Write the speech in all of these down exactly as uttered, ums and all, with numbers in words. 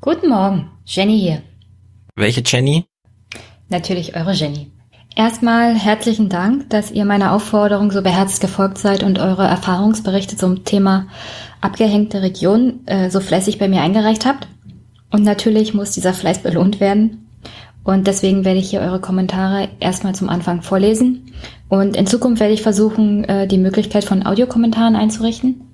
Guten Morgen, Jenny hier. Welche Jenny? Natürlich eure Jenny. Erstmal herzlichen Dank, dass ihr meiner Aufforderung so beherzt gefolgt seid und eure Erfahrungsberichte zum Thema abgehängte Region äh, so fleißig bei mir eingereicht habt. Und natürlich muss dieser Fleiß belohnt werden. Und deswegen werde ich hier eure Kommentare erstmal zum Anfang vorlesen. Und in Zukunft werde ich versuchen, äh, die Möglichkeit von Audiokommentaren einzurichten.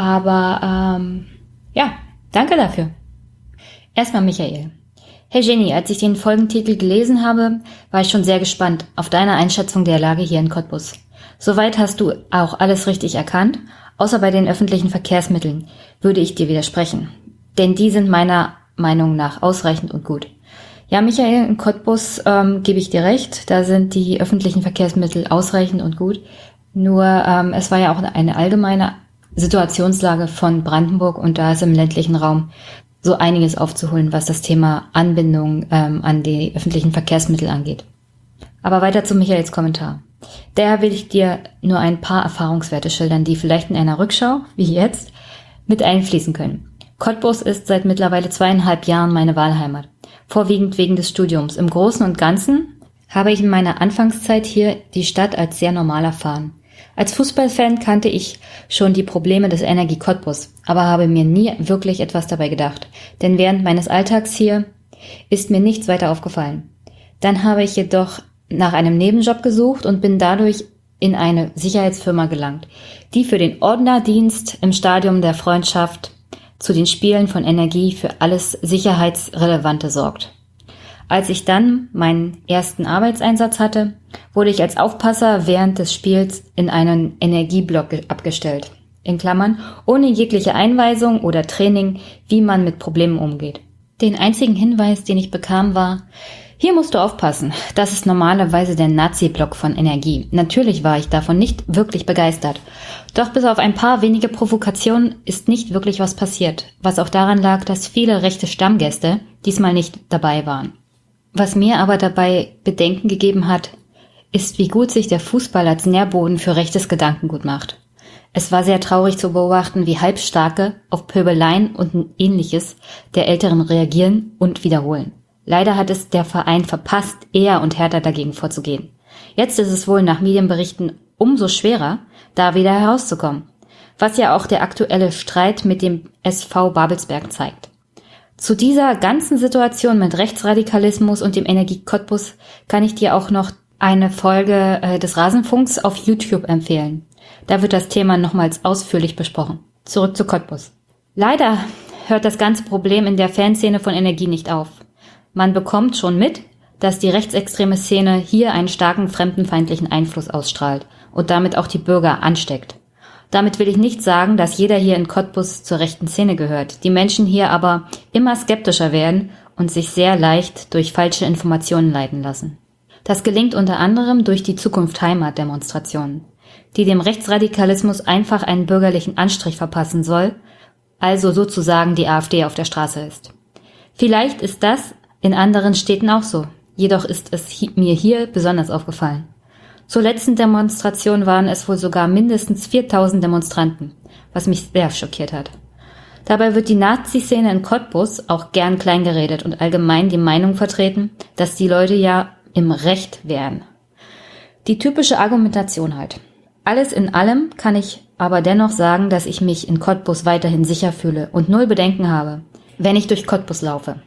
Aber ähm, ja, danke dafür. Erstmal Michael. Hey Jenny, als ich den Folgentitel gelesen habe, war ich schon sehr gespannt auf deine Einschätzung der Lage hier in Cottbus. Soweit hast du auch alles richtig erkannt, außer bei den öffentlichen Verkehrsmitteln würde ich dir widersprechen. Denn die sind meiner Meinung nach ausreichend und gut. Ja, Michael, in Cottbus ähm, gebe ich dir recht, da sind die öffentlichen Verkehrsmittel ausreichend und gut. Nur ähm, es war ja auch eine allgemeine Situationslage von Brandenburg und da ist im ländlichen Raum so einiges aufzuholen, was das Thema Anbindung ähm, an die öffentlichen Verkehrsmittel angeht. Aber weiter zu Michaels Kommentar. Daher will ich dir nur ein paar Erfahrungswerte schildern, die vielleicht in einer Rückschau, wie jetzt, mit einfließen können. Cottbus ist seit mittlerweile zweieinhalb Jahren meine Wahlheimat, vorwiegend wegen des Studiums. Im Großen und Ganzen habe ich in meiner Anfangszeit hier die Stadt als sehr normal erfahren. Als Fußballfan kannte ich schon die Probleme des Energie Cottbus, aber habe mir nie wirklich etwas dabei gedacht, denn während meines Alltags hier ist mir nichts weiter aufgefallen. Dann habe ich jedoch nach einem Nebenjob gesucht und bin dadurch in eine Sicherheitsfirma gelangt, die für den Ordnerdienst im Stadion der Freundschaft zu den Spielen von Energie für alles Sicherheitsrelevante sorgt. Als ich dann meinen ersten Arbeitseinsatz hatte, wurde ich als Aufpasser während des Spiels in einen Energieblock abgestellt. In Klammern, ohne jegliche Einweisung oder Training, wie man mit Problemen umgeht. Den einzigen Hinweis, den ich bekam, war: Hier musst du aufpassen, das ist normalerweise der Nazi-Block von Energie. Natürlich war ich davon nicht wirklich begeistert. Doch bis auf ein paar wenige Provokationen ist nicht wirklich was passiert, was auch daran lag, dass viele rechte Stammgäste diesmal nicht dabei waren. Was mir aber dabei Bedenken gegeben hat, ist, wie gut sich der Fußball als Nährboden für rechtes Gedankengut macht. Es war sehr traurig zu beobachten, wie Halbstarke auf Pöbeleien und Ähnliches der Älteren reagieren und wiederholen. Leider hat es der Verein verpasst, eher und härter dagegen vorzugehen. Jetzt ist es wohl nach Medienberichten umso schwerer, da wieder herauszukommen, was ja auch der aktuelle Streit mit dem S V Babelsberg zeigt. Zu dieser ganzen Situation mit Rechtsradikalismus und dem Energie Cottbus kann ich dir auch noch eine Folge äh, des Rasenfunks auf YouTube empfehlen. Da wird das Thema nochmals ausführlich besprochen. Zurück zu Cottbus. Leider hört das ganze Problem in der Fanszene von Energie nicht auf. Man bekommt schon mit, dass die rechtsextreme Szene hier einen starken fremdenfeindlichen Einfluss ausstrahlt und damit auch die Bürger ansteckt. Damit will ich nicht sagen, dass jeder hier in Cottbus zur rechten Szene gehört, die Menschen hier aber immer skeptischer werden und sich sehr leicht durch falsche Informationen leiten lassen. Das gelingt unter anderem durch die Zukunft-Heimat-Demonstrationen, die dem Rechtsradikalismus einfach einen bürgerlichen Anstrich verpassen soll, also sozusagen die AfD auf der Straße ist. Vielleicht ist das in anderen Städten auch so, jedoch ist es hi- mir hier besonders aufgefallen. Zur letzten Demonstration waren es wohl sogar mindestens viertausend Demonstranten, was mich sehr schockiert hat. Dabei wird die Nazi-Szene in Cottbus auch gern kleingeredet und allgemein die Meinung vertreten, dass die Leute ja im Recht wären. Die typische Argumentation halt. Alles in allem kann ich aber dennoch sagen, dass ich mich in Cottbus weiterhin sicher fühle und null Bedenken habe, wenn ich durch Cottbus laufe.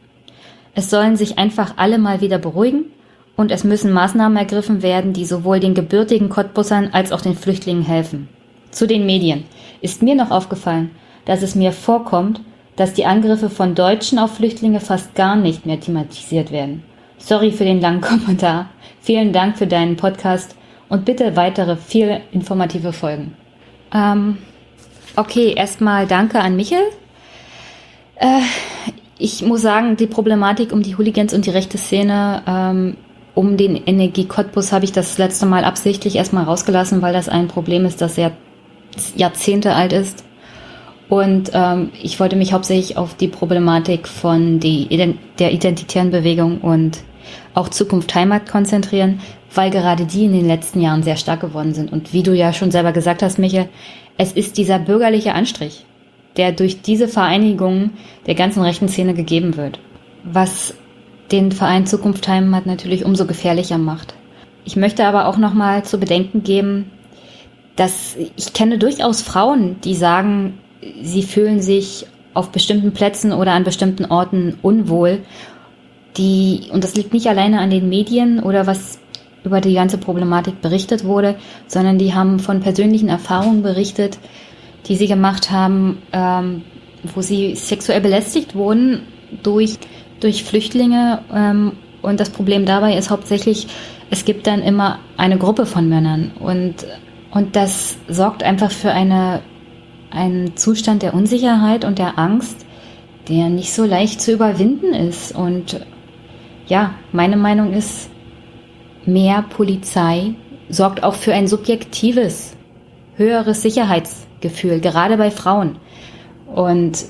Es sollen sich einfach alle mal wieder beruhigen und es müssen Maßnahmen ergriffen werden, die sowohl den gebürtigen Cottbusern als auch den Flüchtlingen helfen. Zu den Medien ist mir noch aufgefallen, dass es mir vorkommt, dass die Angriffe von Deutschen auf Flüchtlinge fast gar nicht mehr thematisiert werden. Sorry für den langen Kommentar. Vielen Dank für deinen Podcast und bitte weitere viel informative Folgen. Ähm, okay, erstmal danke an Michael. Äh, ich muss sagen, die Problematik um die Hooligans und die rechte Szene, ähm, um den Energie Cottbus habe ich das letzte Mal absichtlich erstmal rausgelassen, weil das ein Problem ist, das sehr Jahrzehnte alt ist. Und ähm, ich wollte mich hauptsächlich auf die Problematik von die, der identitären Bewegung und auch Zukunft Heimat konzentrieren, weil gerade die in den letzten Jahren sehr stark geworden sind. Und wie du ja schon selber gesagt hast, Michael, es ist dieser bürgerliche Anstrich. der durch diese Vereinigung der ganzen rechten Szene gegeben wird. Was den Verein Zukunft Heimat natürlich umso gefährlicher macht. Ich möchte aber auch nochmal zu bedenken geben, dass ich kenne durchaus Frauen, die sagen, sie fühlen sich auf bestimmten Plätzen oder an bestimmten Orten unwohl. Die, und das liegt nicht alleine an den Medien oder was über die ganze Problematik berichtet wurde, sondern die haben von persönlichen Erfahrungen berichtet, die sie gemacht haben, ähm, wo sie sexuell belästigt wurden durch, durch Flüchtlinge. Ähm, und das Problem dabei ist hauptsächlich, es gibt dann immer eine Gruppe von Männern. Und, und das sorgt einfach für eine, einen Zustand der Unsicherheit und der Angst, der nicht so leicht zu überwinden ist. Und ja, meine Meinung ist, mehr Polizei sorgt auch für ein subjektives, höheres Sicherheitsgefühl, gerade bei Frauen. Und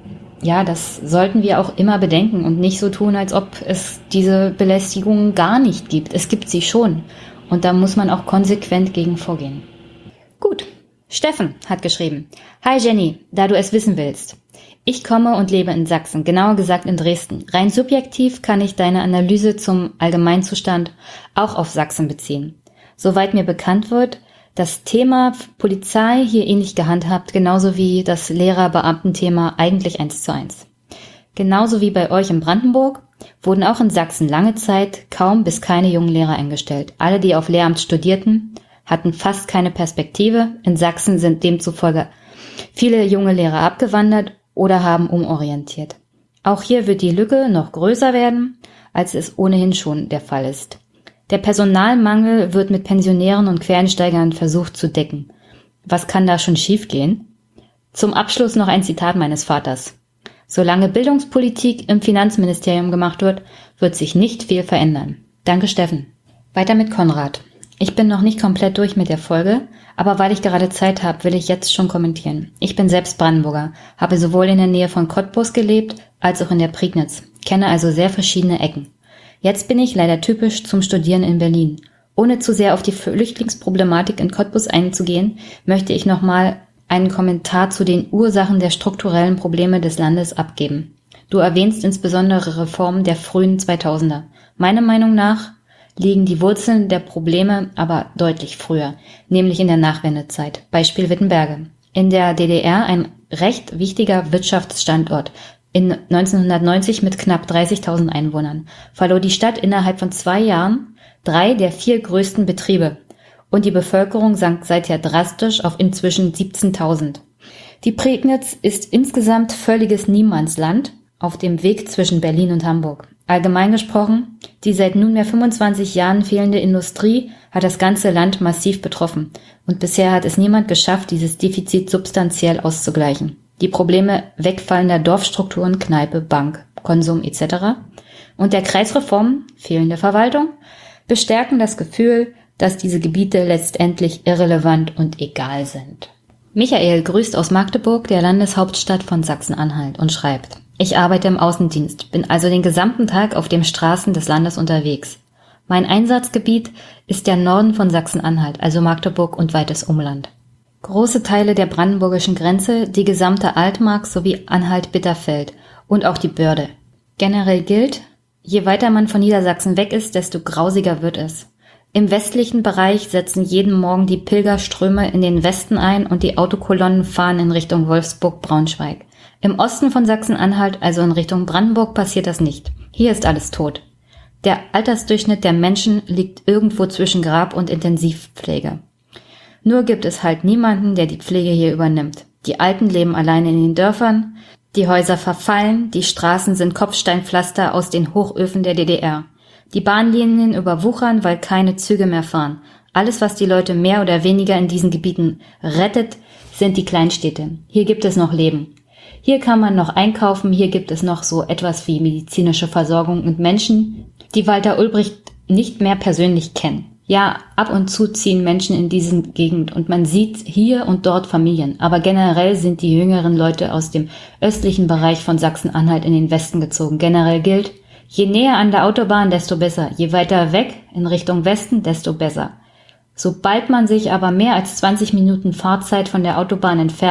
ja, das sollten wir auch immer bedenken und nicht so tun, als ob es diese Belästigungen gar nicht gibt. Es gibt sie schon. Und da muss man auch konsequent gegen vorgehen. Gut, Steffen hat geschrieben. Hi Jenny, da du es wissen willst. Ich komme und lebe in Sachsen, genauer gesagt in Dresden. Rein subjektiv kann ich deine Analyse zum Allgemeinzustand auch auf Sachsen beziehen. Soweit mir bekannt wird, das Thema Polizei hier ähnlich gehandhabt, genauso wie das Lehrer-Beamten-Thema eigentlich eins zu eins. Genauso wie bei euch in Brandenburg wurden auch in Sachsen lange Zeit kaum bis keine jungen Lehrer eingestellt. Alle, die auf Lehramt studierten, hatten fast keine Perspektive. In Sachsen sind demzufolge viele junge Lehrer abgewandert oder haben umorientiert. Auch hier wird die Lücke noch größer werden, als es ohnehin schon der Fall ist. Der Personalmangel wird mit Pensionären und Quereinsteigern versucht zu decken. Was kann da schon schiefgehen? Zum Abschluss noch ein Zitat meines Vaters. Solange Bildungspolitik im Finanzministerium gemacht wird, wird sich nicht viel verändern. Danke, Steffen. Weiter mit Konrad. Ich bin noch nicht komplett durch mit der Folge, aber weil ich gerade Zeit habe, will ich jetzt schon kommentieren. Ich bin selbst Brandenburger, habe sowohl in der Nähe von Cottbus gelebt, als auch in der Prignitz, kenne also sehr verschiedene Ecken. Jetzt bin ich leider typisch zum Studieren in Berlin. Ohne zu sehr auf die Flüchtlingsproblematik in Cottbus einzugehen, möchte ich nochmal einen Kommentar zu den Ursachen der strukturellen Probleme des Landes abgeben. Du erwähnst insbesondere Reformen der frühen zweitausender. Meiner Meinung nach liegen die Wurzeln der Probleme aber deutlich früher, nämlich in der Nachwendezeit. Beispiel Wittenberge. In der D D R ein recht wichtiger Wirtschaftsstandort. In neunzehnhundertneunzig mit knapp dreißigtausend Einwohnern verlor die Stadt innerhalb von zwei Jahren drei der vier größten Betriebe und die Bevölkerung sank seither drastisch auf inzwischen siebzehntausend. Die Prignitz ist insgesamt völliges Niemandsland auf dem Weg zwischen Berlin und Hamburg. Allgemein gesprochen, die seit nunmehr fünfundzwanzig Jahren fehlende Industrie hat das ganze Land massiv betroffen und bisher hat es niemand geschafft, dieses Defizit substanziell auszugleichen. Die Probleme wegfallender Dorfstrukturen, Kneipe, Bank, Konsum et cetera und der Kreisreform, fehlende Verwaltung, bestärken das Gefühl, dass diese Gebiete letztendlich irrelevant und egal sind. Michael grüßt aus Magdeburg, der Landeshauptstadt von Sachsen-Anhalt, und schreibt: Ich arbeite im Außendienst, bin also den gesamten Tag auf den Straßen des Landes unterwegs. Mein Einsatzgebiet ist der Norden von Sachsen-Anhalt, also Magdeburg und weites Umland. Große Teile der brandenburgischen Grenze, die gesamte Altmark sowie Anhalt-Bitterfeld und auch die Börde. Generell gilt, je weiter man von Niedersachsen weg ist, desto grausiger wird es. Im westlichen Bereich setzen jeden Morgen die Pilgerströme in den Westen ein und die Autokolonnen fahren in Richtung Wolfsburg-Braunschweig. Im Osten von Sachsen-Anhalt, also in Richtung Brandenburg, passiert das nicht. Hier ist alles tot. Der Altersdurchschnitt der Menschen liegt irgendwo zwischen Grab- und Intensivpflege. Nur gibt es halt niemanden, der die Pflege hier übernimmt. Die Alten leben alleine in den Dörfern, die Häuser verfallen, die Straßen sind Kopfsteinpflaster aus den Hochöfen der D D R. Die Bahnlinien überwuchern, weil keine Züge mehr fahren. Alles, was die Leute mehr oder weniger in diesen Gebieten rettet, sind die Kleinstädte. Hier gibt es noch Leben. Hier kann man noch einkaufen, hier gibt es noch so etwas wie medizinische Versorgung und Menschen, die Walter Ulbricht nicht mehr persönlich kennen. Ja, ab und zu ziehen Menschen in diesen Gegend und man sieht hier und dort Familien, aber generell sind die jüngeren Leute aus dem östlichen Bereich von Sachsen-Anhalt in den Westen gezogen. Generell gilt, je näher an der Autobahn, desto besser. Je weiter weg in Richtung Westen, desto besser. Sobald man sich aber mehr als zwanzig Minuten Fahrzeit von der Autobahn entfernt,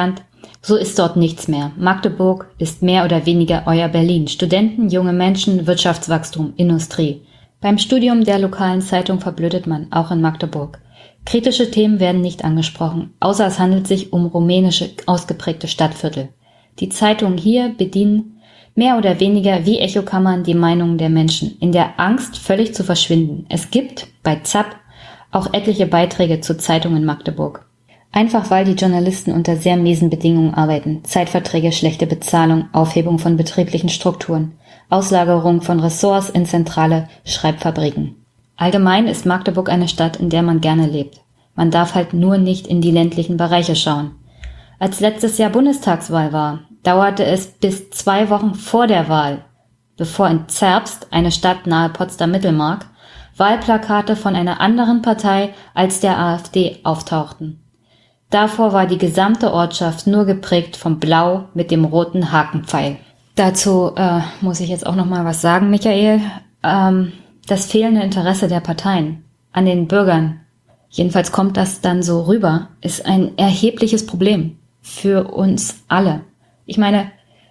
So ist dort nichts mehr. Magdeburg ist mehr oder weniger euer Berlin. Studenten, junge Menschen, Wirtschaftswachstum, Industrie. Beim Studium der lokalen Zeitung verblödet man, auch in Magdeburg. Kritische Themen werden nicht angesprochen, außer es handelt sich um rumänische ausgeprägte Stadtviertel. Die Zeitungen hier bedienen mehr oder weniger wie Echokammern die Meinungen der Menschen, in der Angst, völlig zu verschwinden. Es gibt bei Zapp auch etliche Beiträge zur Zeitung in Magdeburg. Einfach weil die Journalisten unter sehr miesen Bedingungen arbeiten. Zeitverträge, schlechte Bezahlung, Aufhebung von betrieblichen Strukturen, Auslagerung von Ressorts in zentrale Schreibfabriken. Allgemein ist Magdeburg eine Stadt, in der man gerne lebt. Man darf halt nur nicht in die ländlichen Bereiche schauen. Als letztes Jahr Bundestagswahl war, dauerte es bis zwei Wochen vor der Wahl, bevor in Zerbst, eine Stadt nahe Potsdam-Mittelmark, Wahlplakate von einer anderen Partei als der AfD auftauchten. Davor war die gesamte Ortschaft nur geprägt vom Blau mit dem roten Hakenpfeil. Dazu äh, muss ich jetzt auch noch mal was sagen, Michael. Ähm, das fehlende Interesse der Parteien an den Bürgern, jedenfalls kommt das dann so rüber, ist ein erhebliches Problem für uns alle. Ich meine,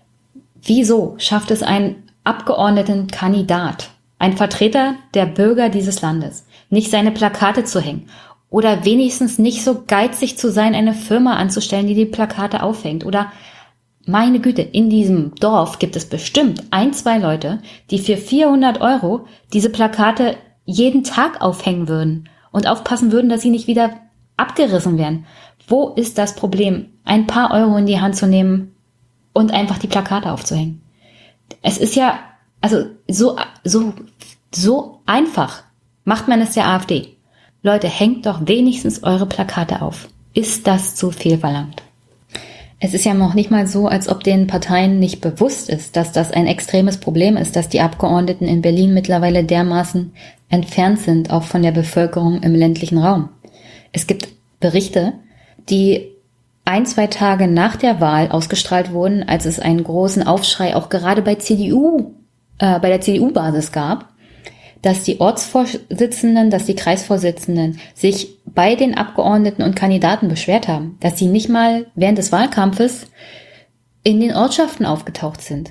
wieso schafft es ein Abgeordnetenkandidat, ein Vertreter der Bürger dieses Landes, nicht seine Plakate zu hängen oder wenigstens nicht so geizig zu sein, eine Firma anzustellen, die die Plakate aufhängt? Oder meine Güte, in diesem Dorf gibt es bestimmt ein, zwei Leute, die für vierhundert Euro diese Plakate jeden Tag aufhängen würden und aufpassen würden, dass sie nicht wieder abgerissen werden. Wo ist das Problem, ein paar Euro in die Hand zu nehmen und einfach die Plakate aufzuhängen? Es ist ja, also so, so, so einfach macht man es der AfD. Leute, hängt doch wenigstens eure Plakate auf. Ist das zu viel verlangt? Es ist ja noch nicht mal so, als ob den Parteien nicht bewusst ist, dass das ein extremes Problem ist, dass die Abgeordneten in Berlin mittlerweile dermaßen entfernt sind, auch von der Bevölkerung im ländlichen Raum. Es gibt Berichte, die ein, zwei Tage nach der Wahl ausgestrahlt wurden, als es einen großen Aufschrei auch gerade bei C D U, äh, bei der C D U-Basis gab, dass die Ortsvorsitzenden, dass die Kreisvorsitzenden sich bei den Abgeordneten und Kandidaten beschwert haben, dass sie nicht mal während des Wahlkampfes in den Ortschaften aufgetaucht sind.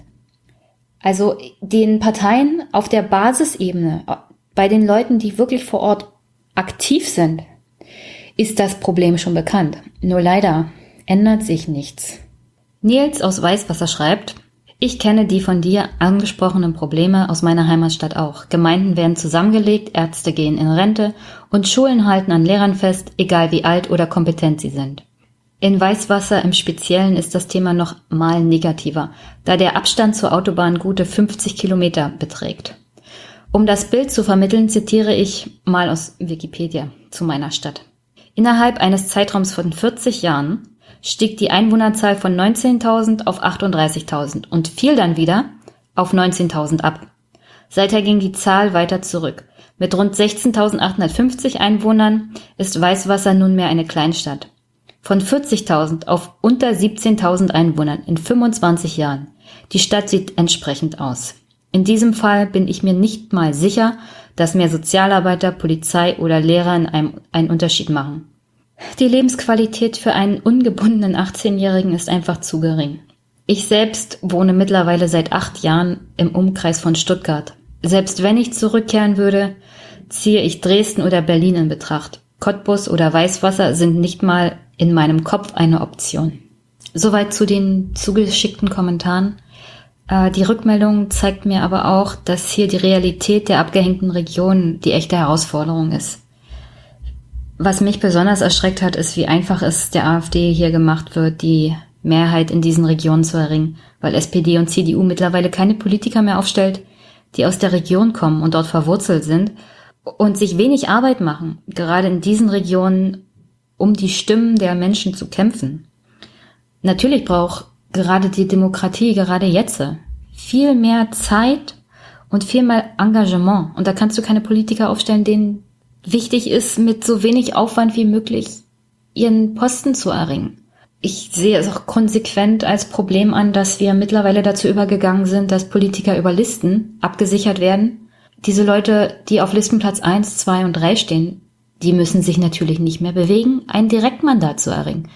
Also den Parteien auf der Basisebene, bei den Leuten, die wirklich vor Ort aktiv sind, ist das Problem schon bekannt. Nur leider ändert sich nichts. Nils aus Weißwasser schreibt: Ich kenne die von dir angesprochenen Probleme aus meiner Heimatstadt auch. Gemeinden werden zusammengelegt, Ärzte gehen in Rente und Schulen halten an Lehrern fest, egal wie alt oder kompetent sie sind. In Weißwasser im Speziellen ist das Thema noch mal negativer, da der Abstand zur Autobahn gute fünfzig Kilometer beträgt. Um das Bild zu vermitteln, zitiere ich mal aus Wikipedia zu meiner Stadt. Innerhalb eines Zeitraums von vierzig Jahren stieg die Einwohnerzahl von neunzehntausend auf achtunddreißigtausend und fiel dann wieder auf neunzehntausend ab. Seither ging die Zahl weiter zurück. Mit rund sechzehntausendachthundertfünfzig Einwohnern ist Weißwasser nunmehr eine Kleinstadt. Von vierzigtausend auf unter siebzehntausend Einwohnern in fünfundzwanzig Jahren. Die Stadt sieht entsprechend aus. In diesem Fall bin ich mir nicht mal sicher, dass mehr Sozialarbeiter, Polizei oder Lehrer in einem einen Unterschied machen. Die Lebensqualität für einen ungebundenen achtzehnjährigen ist einfach zu gering. Ich selbst wohne mittlerweile seit acht Jahren im Umkreis von Stuttgart. Selbst wenn ich zurückkehren würde, ziehe ich Dresden oder Berlin in Betracht. Cottbus oder Weißwasser sind nicht mal in meinem Kopf eine Option. Soweit zu den zugeschickten Kommentaren. Äh, die Rückmeldung zeigt mir aber auch, dass hier die Realität der abgehängten Regionen die echte Herausforderung ist. Was mich besonders erschreckt hat, ist, wie einfach es der AfD hier gemacht wird, die Mehrheit in diesen Regionen zu erringen, weil S P D und C D U mittlerweile keine Politiker mehr aufstellt, die aus der Region kommen und dort verwurzelt sind und sich wenig Arbeit machen, gerade in diesen Regionen, um die Stimmen der Menschen zu kämpfen. Natürlich braucht gerade die Demokratie, gerade jetzt, viel mehr Zeit und viel mehr Engagement. Und da kannst du keine Politiker aufstellen, denen wichtig ist, mit so wenig Aufwand wie möglich ihren Posten zu erringen. Ich sehe es auch konsequent als Problem an, dass wir mittlerweile dazu übergegangen sind, dass Politiker über Listen abgesichert werden. Diese Leute, die auf Listenplatz eins, zwei und drei stehen, die müssen sich natürlich nicht mehr bewegen, ein Direktmandat zu erringen.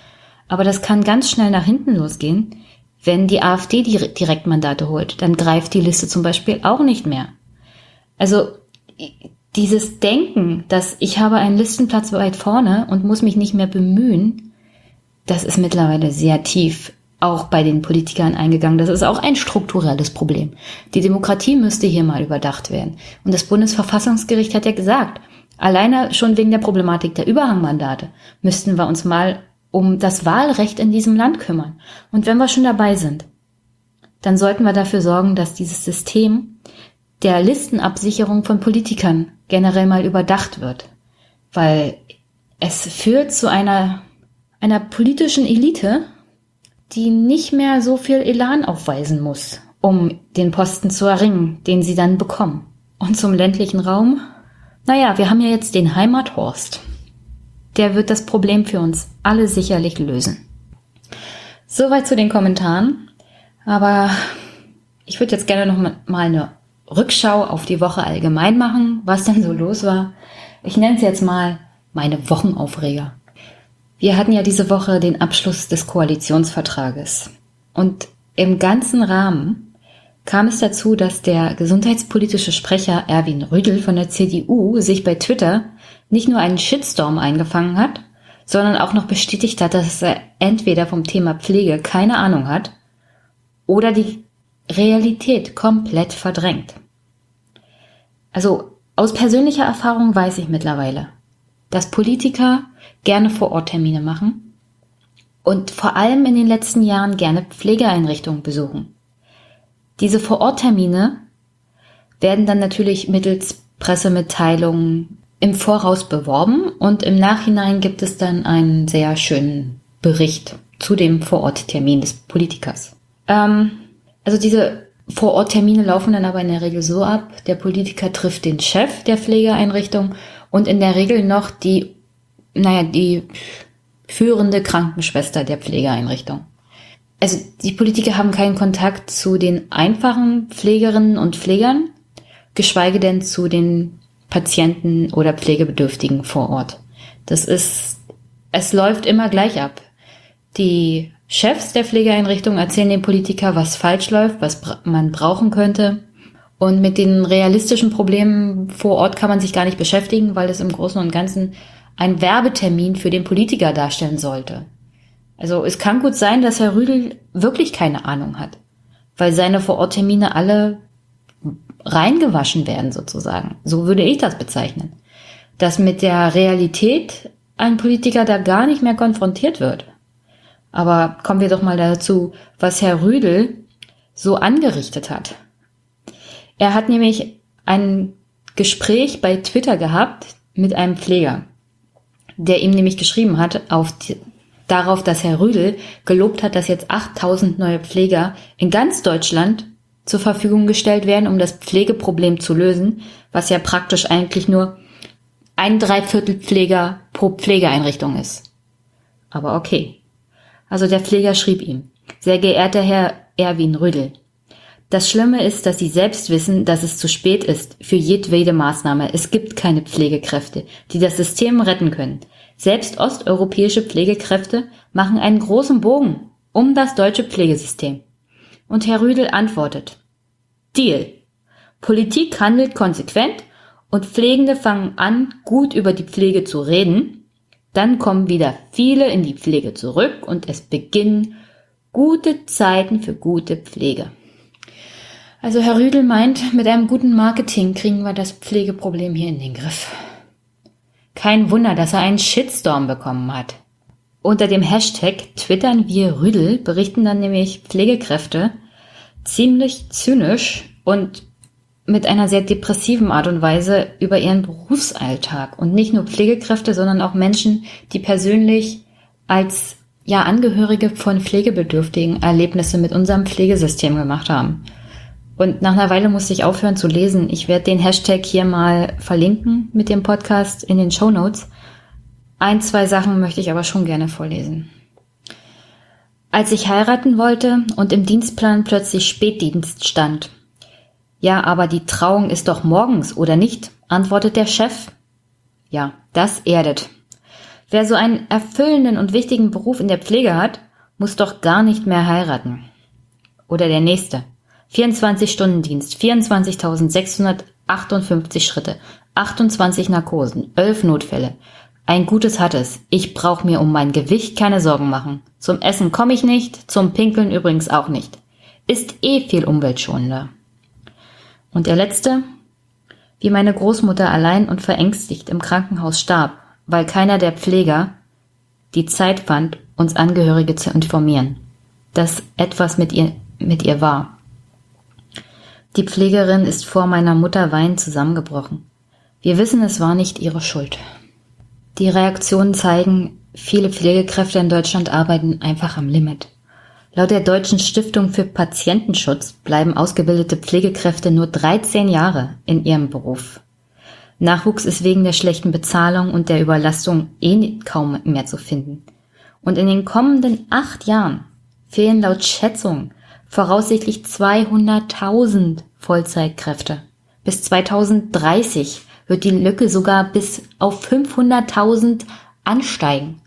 Aber das kann ganz schnell nach hinten losgehen, wenn die AfD die Direktmandate holt. Dann greift die Liste zum Beispiel auch nicht mehr. Also dieses Denken, dass ich habe einen Listenplatz weit vorne und muss mich nicht mehr bemühen, das ist mittlerweile sehr tief auch bei den Politikern eingegangen. Das ist auch ein strukturelles Problem. Die Demokratie müsste hier mal überdacht werden. Und das Bundesverfassungsgericht hat ja gesagt, alleine schon wegen der Problematik der Überhangmandate müssten wir uns mal um das Wahlrecht in diesem Land kümmern. Und wenn wir schon dabei sind, dann sollten wir dafür sorgen, dass dieses System der Listenabsicherung von Politikern generell mal überdacht wird. Weil es führt zu einer, einer politischen Elite, die nicht mehr so viel Elan aufweisen muss, um den Posten zu erringen, den sie dann bekommen. Und zum ländlichen Raum? Naja, wir haben ja jetzt den Heimathorst. Der wird das Problem für uns alle sicherlich lösen. Soweit zu den Kommentaren. Aber ich würde jetzt gerne noch mal eine Rückschau auf die Woche allgemein machen, was denn so los war. Ich nenne es jetzt mal meine Wochenaufreger. Wir hatten ja diese Woche den Abschluss des Koalitionsvertrages. Und im ganzen Rahmen kam es dazu, dass der gesundheitspolitische Sprecher Erwin Rüdel von der C D U sich bei Twitter nicht nur einen Shitstorm eingefangen hat, sondern auch noch bestätigt hat, dass er entweder vom Thema Pflege keine Ahnung hat oder die Realität komplett verdrängt. Also aus persönlicher Erfahrung weiß ich mittlerweile, dass Politiker gerne Vor-Ort-Termine machen und vor allem in den letzten Jahren gerne Pflegeeinrichtungen besuchen. Diese Vor-Ort-Termine werden dann natürlich mittels Pressemitteilungen im Voraus beworben und im Nachhinein gibt es dann einen sehr schönen Bericht zu dem Vor-Ort-Termin des Politikers. Ähm, also diese Vor-Ort-Termine laufen dann aber in der Regel so ab, der Politiker trifft den Chef der Pflegeeinrichtung und in der Regel noch die, naja, die führende Krankenschwester der Pflegeeinrichtung. Also die Politiker haben keinen Kontakt zu den einfachen Pflegerinnen und Pflegern, geschweige denn zu den Patienten oder Pflegebedürftigen vor Ort. Das ist, es läuft immer gleich ab. Die Chefs der Pflegeeinrichtung erzählen dem Politiker, was falsch läuft, was man brauchen könnte. Und mit den realistischen Problemen vor Ort kann man sich gar nicht beschäftigen, weil es im Großen und Ganzen ein Werbetermin für den Politiker darstellen sollte. Also es kann gut sein, dass Herr Rüdel wirklich keine Ahnung hat, weil seine Vor-Ort-Termine alle reingewaschen werden sozusagen. So würde ich das bezeichnen. Dass mit der Realität ein Politiker da gar nicht mehr konfrontiert wird. Aber kommen wir doch mal dazu, was Herr Rüdel so angerichtet hat. Er hat nämlich ein Gespräch bei Twitter gehabt mit einem Pfleger, der ihm nämlich geschrieben hat auf die, darauf, dass Herr Rüdel gelobt hat, dass jetzt achttausend neue Pfleger in ganz Deutschland zur Verfügung gestellt werden, um das Pflegeproblem zu lösen, was ja praktisch eigentlich nur ein Dreiviertel Pfleger pro Pflegeeinrichtung ist. Aber okay. Also der Pfleger schrieb ihm: Sehr geehrter Herr Erwin Rüdel, das Schlimme ist, dass Sie selbst wissen, dass es zu spät ist für jedwede Maßnahme. Es gibt keine Pflegekräfte, die das System retten können. Selbst osteuropäische Pflegekräfte machen einen großen Bogen um das deutsche Pflegesystem. Und Herr Rüdel antwortet: Deal. Politik handelt konsequent und Pflegende fangen an, gut über die Pflege zu reden. Dann kommen wieder viele in die Pflege zurück und es beginnen gute Zeiten für gute Pflege. Also Herr Rüdel meint, mit einem guten Marketing kriegen wir das Pflegeproblem hier in den Griff. Kein Wunder, dass er einen Shitstorm bekommen hat. Unter dem Hashtag Twittern wir Rüdel berichten dann nämlich Pflegekräfte ziemlich zynisch und mit einer sehr depressiven Art und Weise über ihren Berufsalltag. Und nicht nur Pflegekräfte, sondern auch Menschen, die persönlich als ja Angehörige von Pflegebedürftigen Erlebnisse mit unserem Pflegesystem gemacht haben. Und nach einer Weile musste ich aufhören zu lesen. Ich werde den Hashtag hier mal verlinken mit dem Podcast in den Shownotes. Ein, zwei Sachen möchte ich aber schon gerne vorlesen. Als ich heiraten wollte und im Dienstplan plötzlich Spätdienst stand. Ja, aber die Trauung ist doch morgens, oder nicht? Antwortet der Chef. Ja, das erdet. Wer so einen erfüllenden und wichtigen Beruf in der Pflege hat, muss doch gar nicht mehr heiraten. Oder der nächste. vierundzwanzig-Stunden-Dienst, vierundzwanzigtausendsechshundertachtundfünfzig Schritte, achtundzwanzig Narkosen, elf Notfälle. Ein Gutes hat es. Ich brauche mir um mein Gewicht keine Sorgen machen. Zum Essen komme ich nicht, zum Pinkeln übrigens auch nicht. Ist eh viel umweltschonender. Und der letzte, wie meine Großmutter allein und verängstigt im Krankenhaus starb, weil keiner der Pfleger die Zeit fand, uns Angehörige zu informieren, dass etwas mit ihr, mit ihr war. Die Pflegerin ist vor meiner Mutter weinend zusammengebrochen. Wir wissen, es war nicht ihre Schuld. Die Reaktionen zeigen, viele Pflegekräfte in Deutschland arbeiten einfach am Limit. Laut der Deutschen Stiftung für Patientenschutz bleiben ausgebildete Pflegekräfte nur dreizehn Jahre in ihrem Beruf. Nachwuchs ist wegen der schlechten Bezahlung und der Überlastung eh kaum mehr zu finden. Und in den kommenden acht Jahren fehlen laut Schätzung voraussichtlich zweihunderttausend Vollzeitkräfte. Bis zweitausenddreißig wird die Lücke sogar bis auf fünfhunderttausend ansteigen.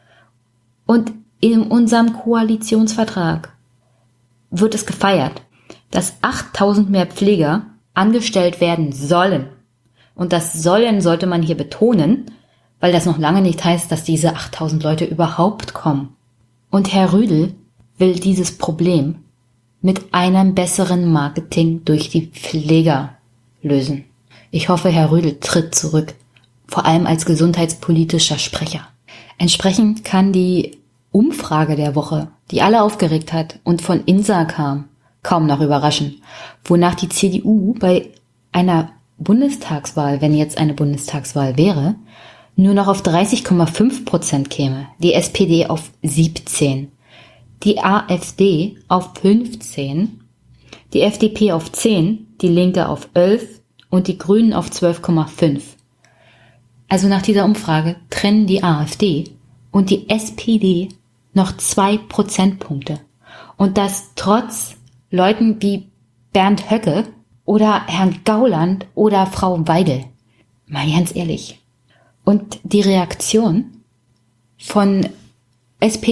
Und in unserem Koalitionsvertrag wird es gefeiert, dass achttausend mehr Pfleger angestellt werden sollen. Und das sollen sollte man hier betonen, weil das noch lange nicht heißt, dass diese achttausend Leute überhaupt kommen. Und Herr Rüdel will dieses Problem mit einem besseren Marketing durch die Pfleger lösen. Ich hoffe, Herr Rüdel tritt zurück, vor allem als gesundheitspolitischer Sprecher. Entsprechend kann die Umfrage der Woche, die alle aufgeregt hat und von INSA kam, kaum noch überraschen, wonach die C D U bei einer Bundestagswahl, wenn jetzt eine Bundestagswahl wäre, nur noch auf dreißig Komma fünf Prozent käme, die S P D auf siebzehn, die AfD auf fünfzehn, die F D P auf zehn, die Linke auf elf und die Grünen auf zwölf Komma fünf. Also nach dieser Umfrage trennen die AfD und die S P D noch zwei Prozentpunkte. Und das trotz Leuten wie Bernd Höcke oder Herrn Gauland oder Frau Weidel. Mal ganz ehrlich. Und die Reaktion von S P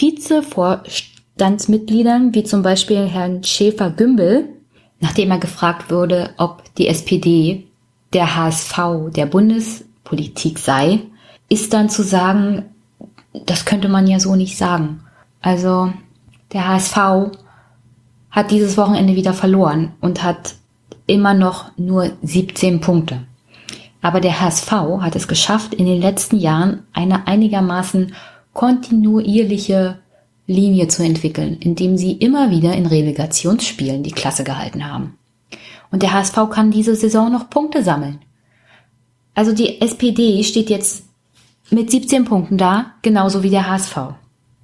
D-Vizevorstandsmitgliedern, wie zum Beispiel Herrn Schäfer-Gümbel, nachdem er gefragt wurde, ob die S P D der H S V der Bundespolitik sei, ist dann zu sagen, das könnte man ja so nicht sagen. Also der H S V hat dieses Wochenende wieder verloren und hat immer noch nur siebzehn Punkte. Aber der H S V hat es geschafft, in den letzten Jahren eine einigermaßen kontinuierliche Linie zu entwickeln, indem sie immer wieder in Relegationsspielen die Klasse gehalten haben. Und der H S V kann diese Saison noch Punkte sammeln. Also die S P D steht jetzt mit siebzehn Punkten da, genauso wie der H S V.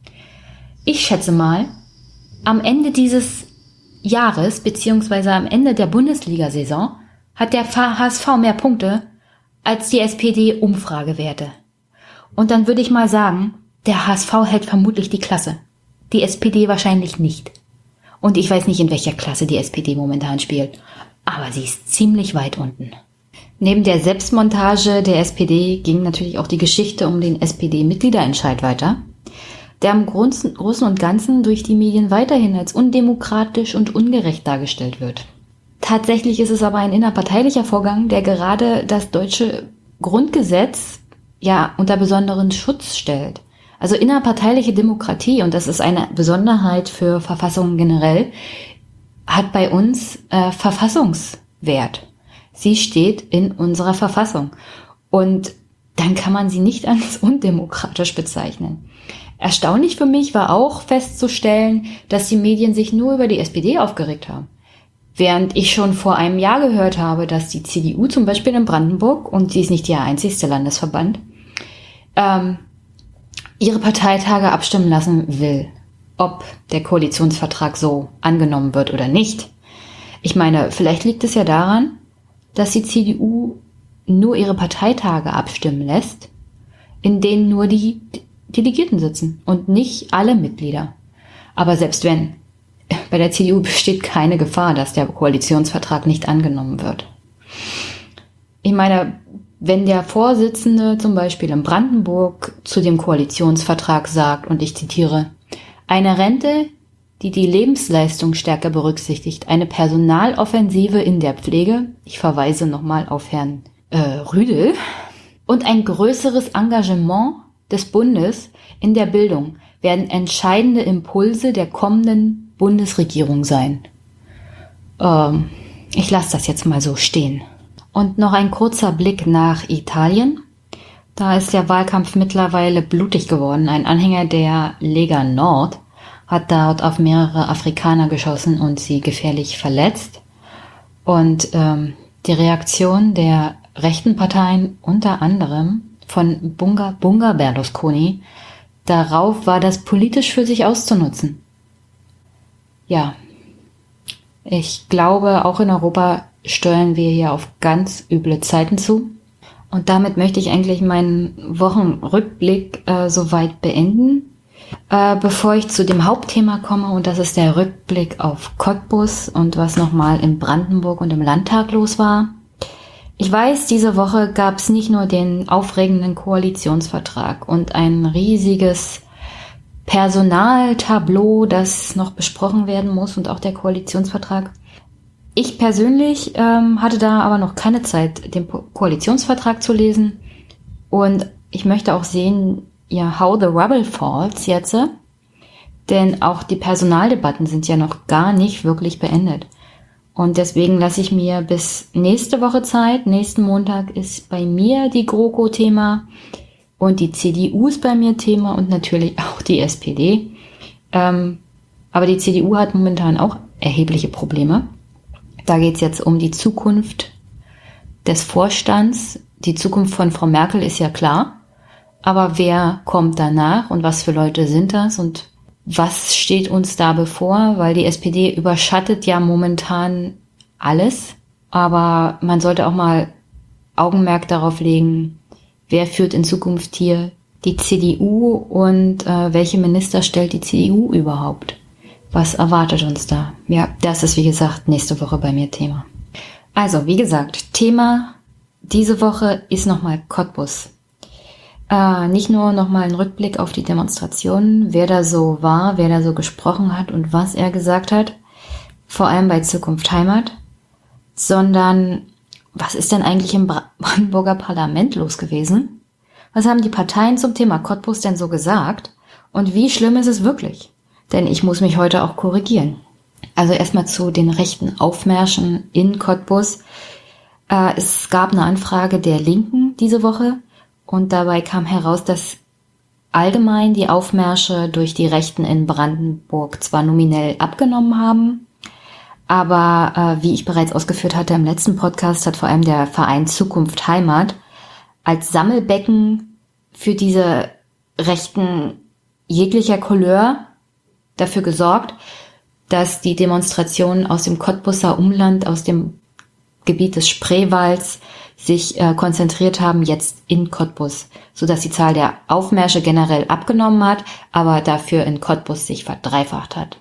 Ich schätze mal, am Ende dieses Jahres, beziehungsweise am Ende der Bundesliga-Saison, hat der H S V mehr Punkte als die S P D-Umfragewerte. Und dann würde ich mal sagen, der H S V hält vermutlich die Klasse. Die S P D wahrscheinlich nicht. Und ich weiß nicht, in welcher Klasse die S P D momentan spielt. Aber sie ist ziemlich weit unten. Neben der Selbstmontage der S P D ging natürlich auch die Geschichte um den S P D-Mitgliederentscheid weiter, der im Großen und Ganzen durch die Medien weiterhin als undemokratisch und ungerecht dargestellt wird. Tatsächlich ist es aber ein innerparteilicher Vorgang, der gerade das deutsche Grundgesetz ja unter besonderen Schutz stellt. Also innerparteiliche Demokratie, und das ist eine Besonderheit für Verfassungen generell, hat bei uns äh, Verfassungswert. Sie steht in unserer Verfassung. Und dann kann man sie nicht als undemokratisch bezeichnen. Erstaunlich für mich war auch festzustellen, dass die Medien sich nur über die S P D aufgeregt haben. Während ich schon vor einem Jahr gehört habe, dass die C D U zum Beispiel in Brandenburg, und sie ist nicht der einzigste Landesverband, ähm, ihre Parteitage abstimmen lassen will, ob der Koalitionsvertrag so angenommen wird oder nicht. Ich meine, vielleicht liegt es ja daran, dass die C D U nur ihre Parteitage abstimmen lässt, in denen nur die Delegierten sitzen und nicht alle Mitglieder. Aber selbst wenn, bei der C D U besteht keine Gefahr, dass der Koalitionsvertrag nicht angenommen wird. Ich meine, wenn der Vorsitzende zum Beispiel in Brandenburg zu dem Koalitionsvertrag sagt, und ich zitiere, eine Rente, die die Lebensleistung stärker berücksichtigt, eine Personaloffensive in der Pflege, ich verweise nochmal auf Herrn äh, Rüdel, und ein größeres Engagement des Bundes in der Bildung werden entscheidende Impulse der kommenden Bundesregierung sein. Ähm, ich lasse das jetzt mal so stehen. Und noch ein kurzer Blick nach Italien. Da ist der Wahlkampf mittlerweile blutig geworden. Ein Anhänger der Lega Nord hat dort auf mehrere Afrikaner geschossen und sie gefährlich verletzt. Und ähm, die Reaktion der rechten Parteien, unter anderem von Bunga, Bunga Berlusconi, darauf war, das politisch für sich auszunutzen. Ja, ich glaube, auch in Europa steuern wir hier auf ganz üble Zeiten zu. Und damit möchte ich eigentlich meinen Wochenrückblick äh, soweit beenden. Äh, bevor ich zu dem Hauptthema komme, und das ist der Rückblick auf Cottbus und was nochmal in Brandenburg und im Landtag los war. Ich weiß, diese Woche gab es nicht nur den aufregenden Koalitionsvertrag und ein riesiges Personaltableau, das noch besprochen werden muss, und auch der Koalitionsvertrag. Ich persönlich ähm, hatte da aber noch keine Zeit, den Ko- Koalitionsvertrag zu lesen. Und ich möchte auch sehen, ja, how the rubble falls jetzt. Denn auch die Personaldebatten sind ja noch gar nicht wirklich beendet. Und deswegen lasse ich mir bis nächste Woche Zeit. Nächsten Montag ist bei mir die GroKo Thema und die C D U ist bei mir Thema und natürlich auch die S P D. Ähm, aber die C D U hat momentan auch erhebliche Probleme. Da geht es jetzt um die Zukunft des Vorstands. Die Zukunft von Frau Merkel ist ja klar. Aber wer kommt danach und was für Leute sind das und was steht uns da bevor? Weil die S P D überschattet ja momentan alles. Aber man sollte auch mal Augenmerk darauf legen, wer führt in Zukunft hier die C D U und äh, welche Minister stellt die C D U überhaupt? Was erwartet uns da? Ja, das ist wie gesagt nächste Woche bei mir Thema. Also, wie gesagt, Thema diese Woche ist nochmal Cottbus. Äh, nicht nur nochmal ein Rückblick auf die Demonstrationen, wer da so war, wer da so gesprochen hat und was er gesagt hat, vor allem bei Zukunft Heimat, sondern was ist denn eigentlich im Brandenburger Parlament los gewesen? Was haben die Parteien zum Thema Cottbus denn so gesagt? Und wie schlimm ist es wirklich? Denn ich muss mich heute auch korrigieren. Also erstmal zu den rechten Aufmärschen in Cottbus. Äh, es gab eine Anfrage der Linken diese Woche und dabei kam heraus, dass allgemein die Aufmärsche durch die Rechten in Brandenburg zwar nominell abgenommen haben, aber äh, wie ich bereits ausgeführt hatte im letzten Podcast, hat vor allem der Verein Zukunft Heimat als Sammelbecken für diese Rechten jeglicher Couleur dafür gesorgt, dass die Demonstrationen aus dem Cottbuser Umland, aus dem Gebiet des Spreewalds, sich äh, konzentriert haben jetzt in Cottbus, sodass die Zahl der Aufmärsche generell abgenommen hat, aber dafür in Cottbus sich verdreifacht hat.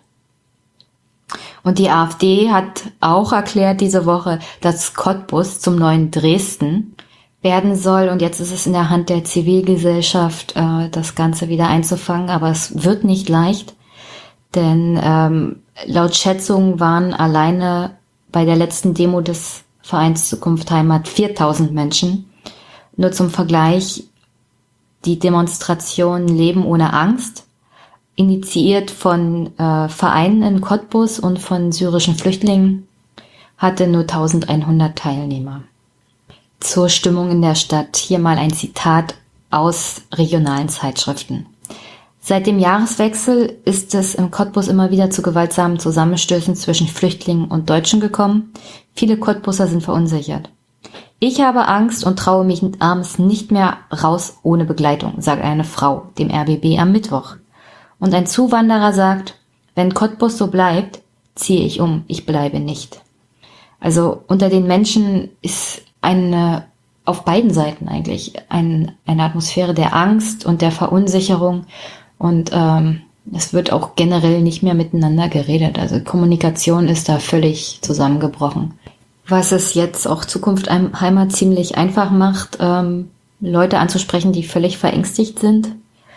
Und die AfD hat auch erklärt diese Woche, dass Cottbus zum neuen Dresden werden soll. Und jetzt ist es in der Hand der Zivilgesellschaft, äh, das Ganze wieder einzufangen. Aber es wird nicht leicht, denn ähm, laut Schätzungen waren alleine bei der letzten Demo des Vereins Zukunft Heimat viertausend Menschen. Nur zum Vergleich, die Demonstration Leben ohne Angst, initiiert von äh, Vereinen in Cottbus und von syrischen Flüchtlingen, hatte nur eintausendeinhundert Teilnehmer. Zur Stimmung in der Stadt hier mal ein Zitat aus regionalen Zeitschriften. Seit dem Jahreswechsel ist es in Cottbus immer wieder zu gewaltsamen Zusammenstößen zwischen Flüchtlingen und Deutschen gekommen. Viele Cottbuser sind verunsichert. Ich habe Angst und traue mich abends nicht mehr raus ohne Begleitung, sagt eine Frau dem R B B am Mittwoch. Und ein Zuwanderer sagt, wenn Cottbus so bleibt, ziehe ich um, ich bleibe nicht. Also unter den Menschen ist eine, auf beiden Seiten eigentlich, ein, eine Atmosphäre der Angst und der Verunsicherung. Und ähm, es wird auch generell nicht mehr miteinander geredet. Also Kommunikation ist da völlig zusammengebrochen. was es jetzt auch Zukunft Heimat ziemlich einfach macht, ähm, Leute anzusprechen, die völlig verängstigt sind.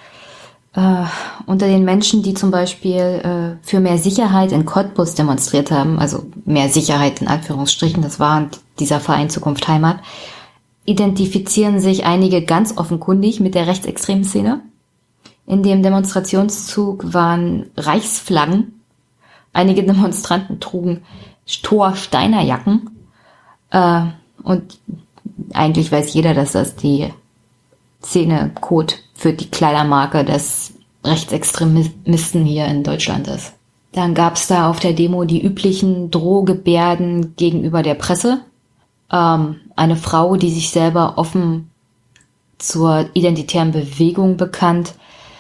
Äh, unter den Menschen, die zum Beispiel äh, für mehr Sicherheit in Cottbus demonstriert haben, also mehr Sicherheit in Anführungsstrichen, das war dieser Verein Zukunft Heimat, identifizieren sich einige ganz offenkundig mit der rechtsextremen Szene. In dem Demonstrationszug waren Reichsflaggen. Einige Demonstranten trugen Thor-Steiner-Jacken. Äh, und eigentlich weiß jeder, dass das die Szene-Code für die Kleidermarke des Rechtsextremisten hier in Deutschland ist. Dann gab es da auf der Demo die üblichen Drohgebärden gegenüber der Presse. Ähm, eine Frau, die sich selber offen zur identitären Bewegung bekannt,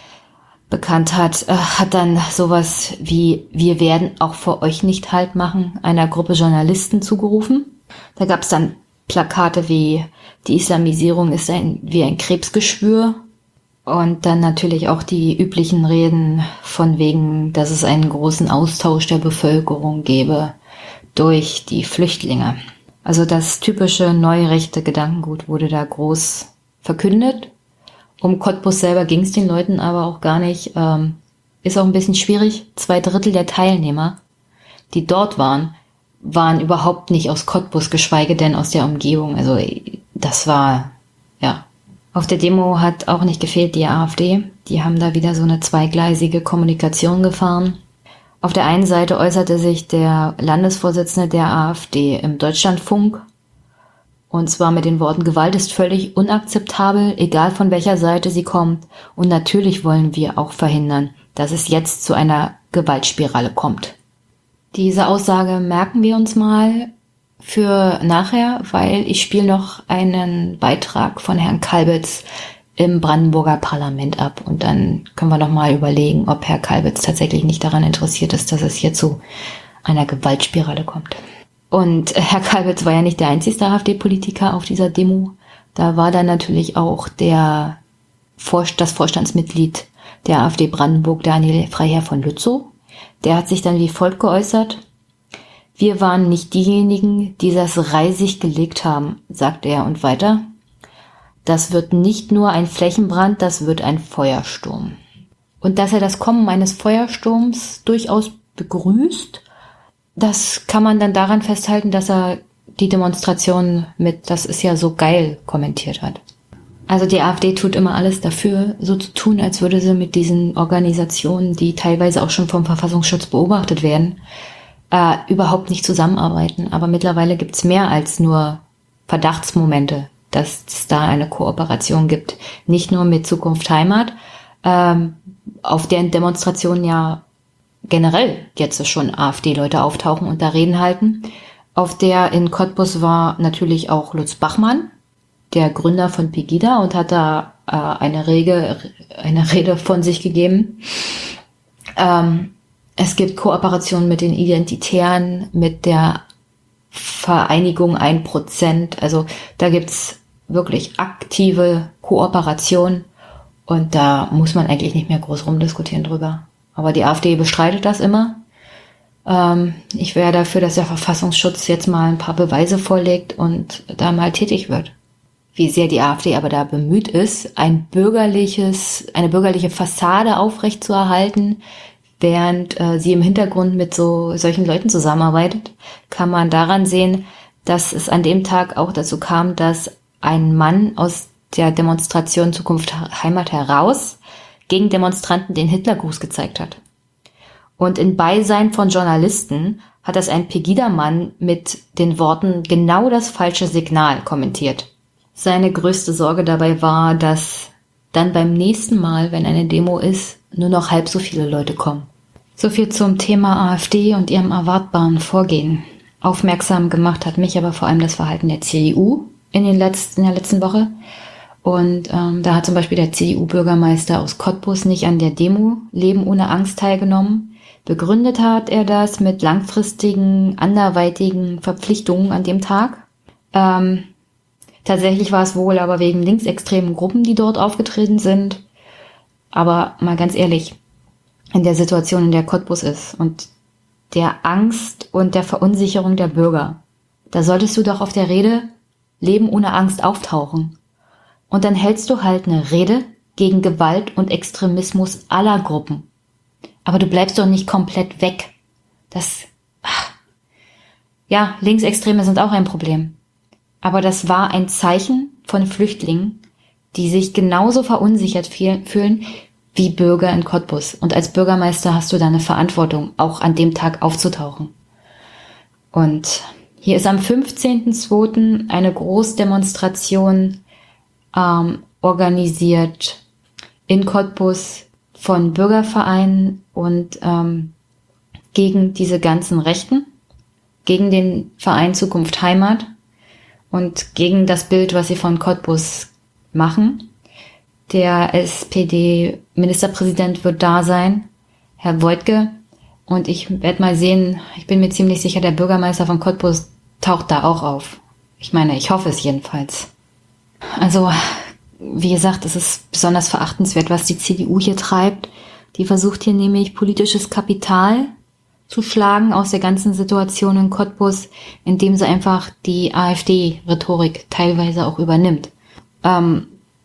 bekannt hat, äh, hat dann sowas wie "Wir werden auch vor euch nicht Halt machen" einer Gruppe Journalisten zugerufen. Da gab es dann Plakate wie "Die Islamisierung ist ein, wie ein Krebsgeschwür" und dann natürlich auch die üblichen Reden von wegen, dass es einen großen Austausch der Bevölkerung gebe durch die Flüchtlinge. Also das typische neurechte Gedankengut wurde da groß verkündet. Um Cottbus selber ging es den Leuten aber auch gar nicht. Ähm, ist auch ein bisschen schwierig. Zwei Drittel der Teilnehmer, die dort waren, waren überhaupt nicht aus Cottbus, geschweige denn aus der Umgebung. Also das war, ja. Auf der Demo hat auch nicht gefehlt die AfD. Die haben da wieder so eine zweigleisige Kommunikation gefahren. Auf der einen Seite äußerte sich der Landesvorsitzende der AfD im Deutschlandfunk, und zwar mit den Worten: Gewalt ist völlig unakzeptabel, egal von welcher Seite sie kommt. Und natürlich wollen wir auch verhindern, dass es jetzt zu einer Gewaltspirale kommt. Diese Aussage merken wir uns mal für nachher, weil ich spiele noch einen Beitrag von Herrn Kalbitz im Brandenburger Parlament ab. Und dann können wir noch mal überlegen, ob Herr Kalbitz tatsächlich nicht daran interessiert ist, dass es hier zu einer Gewaltspirale kommt. Und Herr Kalbitz war ja nicht der einzige AfD-Politiker auf dieser Demo. Da war dann natürlich auch der das Vorstandsmitglied der AfD Brandenburg, Daniel Freiherr von Lützow. Der hat sich dann wie folgt geäußert: Wir waren nicht diejenigen, die das Reisig gelegt haben, sagt er, und weiter: Das wird nicht nur ein Flächenbrand, das wird ein Feuersturm. Und dass er das Kommen eines Feuersturms durchaus begrüßt, das kann man dann daran festhalten, dass er die Demonstration mit "Das ist ja so geil" kommentiert hat. Also die AfD tut immer alles dafür, so zu tun, als würde sie mit diesen Organisationen, die teilweise auch schon vom Verfassungsschutz beobachtet werden, äh, überhaupt nicht zusammenarbeiten. Aber mittlerweile gibt's mehr als nur Verdachtsmomente, dass es da eine Kooperation gibt. Nicht nur mit Zukunft Heimat, ähm, auf deren Demonstrationen ja generell jetzt schon AfD-Leute auftauchen und da Reden halten. Auf der in Cottbus war natürlich auch Lutz Bachmann, der Gründer von Pegida, und hat da äh, eine, Rege, eine Rede von sich gegeben. Ähm, es gibt Kooperationen mit den Identitären, mit der Vereinigung ein Prozent. Also da gibt's wirklich aktive Kooperation und da muss man eigentlich nicht mehr groß rumdiskutieren drüber. Aber die AfD bestreitet das immer. Ähm, ich wäre dafür, dass der Verfassungsschutz jetzt mal ein paar Beweise vorlegt und da mal tätig wird. Wie sehr die AfD aber da bemüht ist, ein bürgerliches, eine bürgerliche Fassade aufrechtzuerhalten, während äh, sie im Hintergrund mit so solchen Leuten zusammenarbeitet, kann man daran sehen, dass es an dem Tag auch dazu kam, dass ein Mann aus der Demonstration Zukunft Heimat heraus gegen Demonstranten den Hitlergruß gezeigt hat. Und in Beisein von Journalisten hat das ein Pegida-Mann mit den Worten "genau das falsche Signal" kommentiert. Seine größte Sorge dabei war, dass dann beim nächsten Mal, wenn eine Demo ist, nur noch halb so viele Leute kommen. So viel zum Thema AfD und ihrem erwartbaren Vorgehen. Aufmerksam gemacht hat mich aber vor allem das Verhalten der C D U in, den letzten, in der letzten Woche. Und ähm, da hat zum Beispiel der C D U-Bürgermeister aus Cottbus nicht an der Demo Leben ohne Angst teilgenommen. Begründet hat er das mit langfristigen, anderweitigen Verpflichtungen an dem Tag. Ähm, tatsächlich war es wohl aber wegen linksextremen Gruppen, die dort aufgetreten sind. Aber mal ganz ehrlich, in der Situation, in der Cottbus ist und der Angst und der Verunsicherung der Bürger, Da solltest du doch auf der Rede Leben ohne Angst auftauchen. Und dann hältst du halt eine Rede gegen Gewalt und Extremismus aller Gruppen. Aber du bleibst doch nicht komplett weg. Das, ach. Ja, Linksextreme sind auch ein Problem. Aber das war ein Zeichen von Flüchtlingen, die sich genauso verunsichert fühlen wie Bürger in Cottbus. Und als Bürgermeister hast du da eine Verantwortung, auch an dem Tag aufzutauchen. Und hier ist am fünfzehnten zweiten eine Großdemonstration ähm, organisiert in Cottbus von Bürgervereinen und ähm, gegen diese ganzen Rechten, gegen den Verein Zukunft Heimat und gegen das Bild, was sie von Cottbus machen. Der S P D-Ministerpräsident wird da sein, Herr Woidke, und ich werde mal sehen, ich bin mir ziemlich sicher, der Bürgermeister von Cottbus taucht da auch auf. Ich meine, ich hoffe es jedenfalls. Also, wie gesagt, es ist besonders verachtenswert, was die C D U hier treibt. Die versucht hier nämlich politisches Kapital zu schlagen aus der ganzen Situation in Cottbus, indem sie einfach die AfD-Rhetorik teilweise auch übernimmt. Ähm,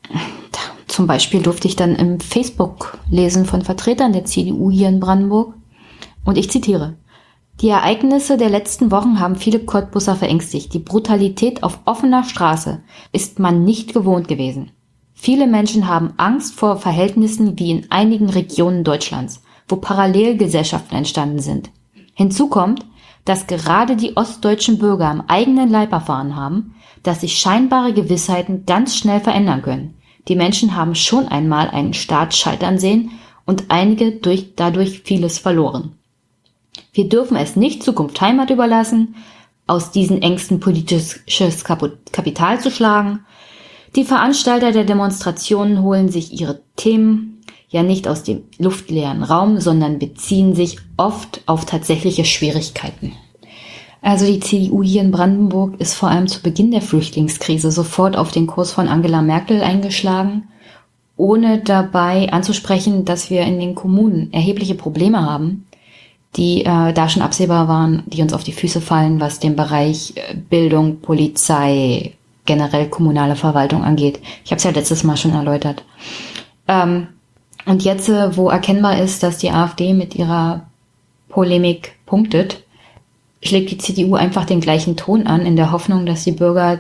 zum Beispiel durfte ich dann im Facebook lesen von Vertretern der C D U hier in Brandenburg. Und ich zitiere: Die Ereignisse der letzten Wochen haben viele Cottbusser verängstigt. Die Brutalität auf offener Straße ist man nicht gewohnt gewesen. Viele Menschen haben Angst vor Verhältnissen wie in einigen Regionen Deutschlands, wo Parallelgesellschaften entstanden sind. Hinzu kommt, dass gerade die ostdeutschen Bürger am eigenen Leib erfahren haben, dass sich scheinbare Gewissheiten ganz schnell verändern können. Die Menschen haben schon einmal einen Staat scheitern sehen und einige durch, dadurch vieles verloren. Wir dürfen es nicht Zukunft Heimat überlassen, aus diesen Ängsten politisches Kapital zu schlagen. Die Veranstalter der Demonstrationen holen sich ihre Themen ja nicht aus dem luftleeren Raum, sondern beziehen sich oft auf tatsächliche Schwierigkeiten. Also die C D U hier in Brandenburg ist vor allem zu Beginn der Flüchtlingskrise sofort auf den Kurs von Angela Merkel eingeschlagen, ohne dabei anzusprechen, dass wir in den Kommunen erhebliche Probleme haben, die äh, da schon absehbar waren, die uns auf die Füße fallen, was den Bereich äh, Bildung, Polizei, generell kommunale Verwaltung angeht. Ich habe es ja letztes Mal schon erläutert. Ähm, und jetzt, äh, wo erkennbar ist, dass die AfD mit ihrer Polemik punktet, schlägt die C D U einfach den gleichen Ton an, in der Hoffnung, dass die Bürger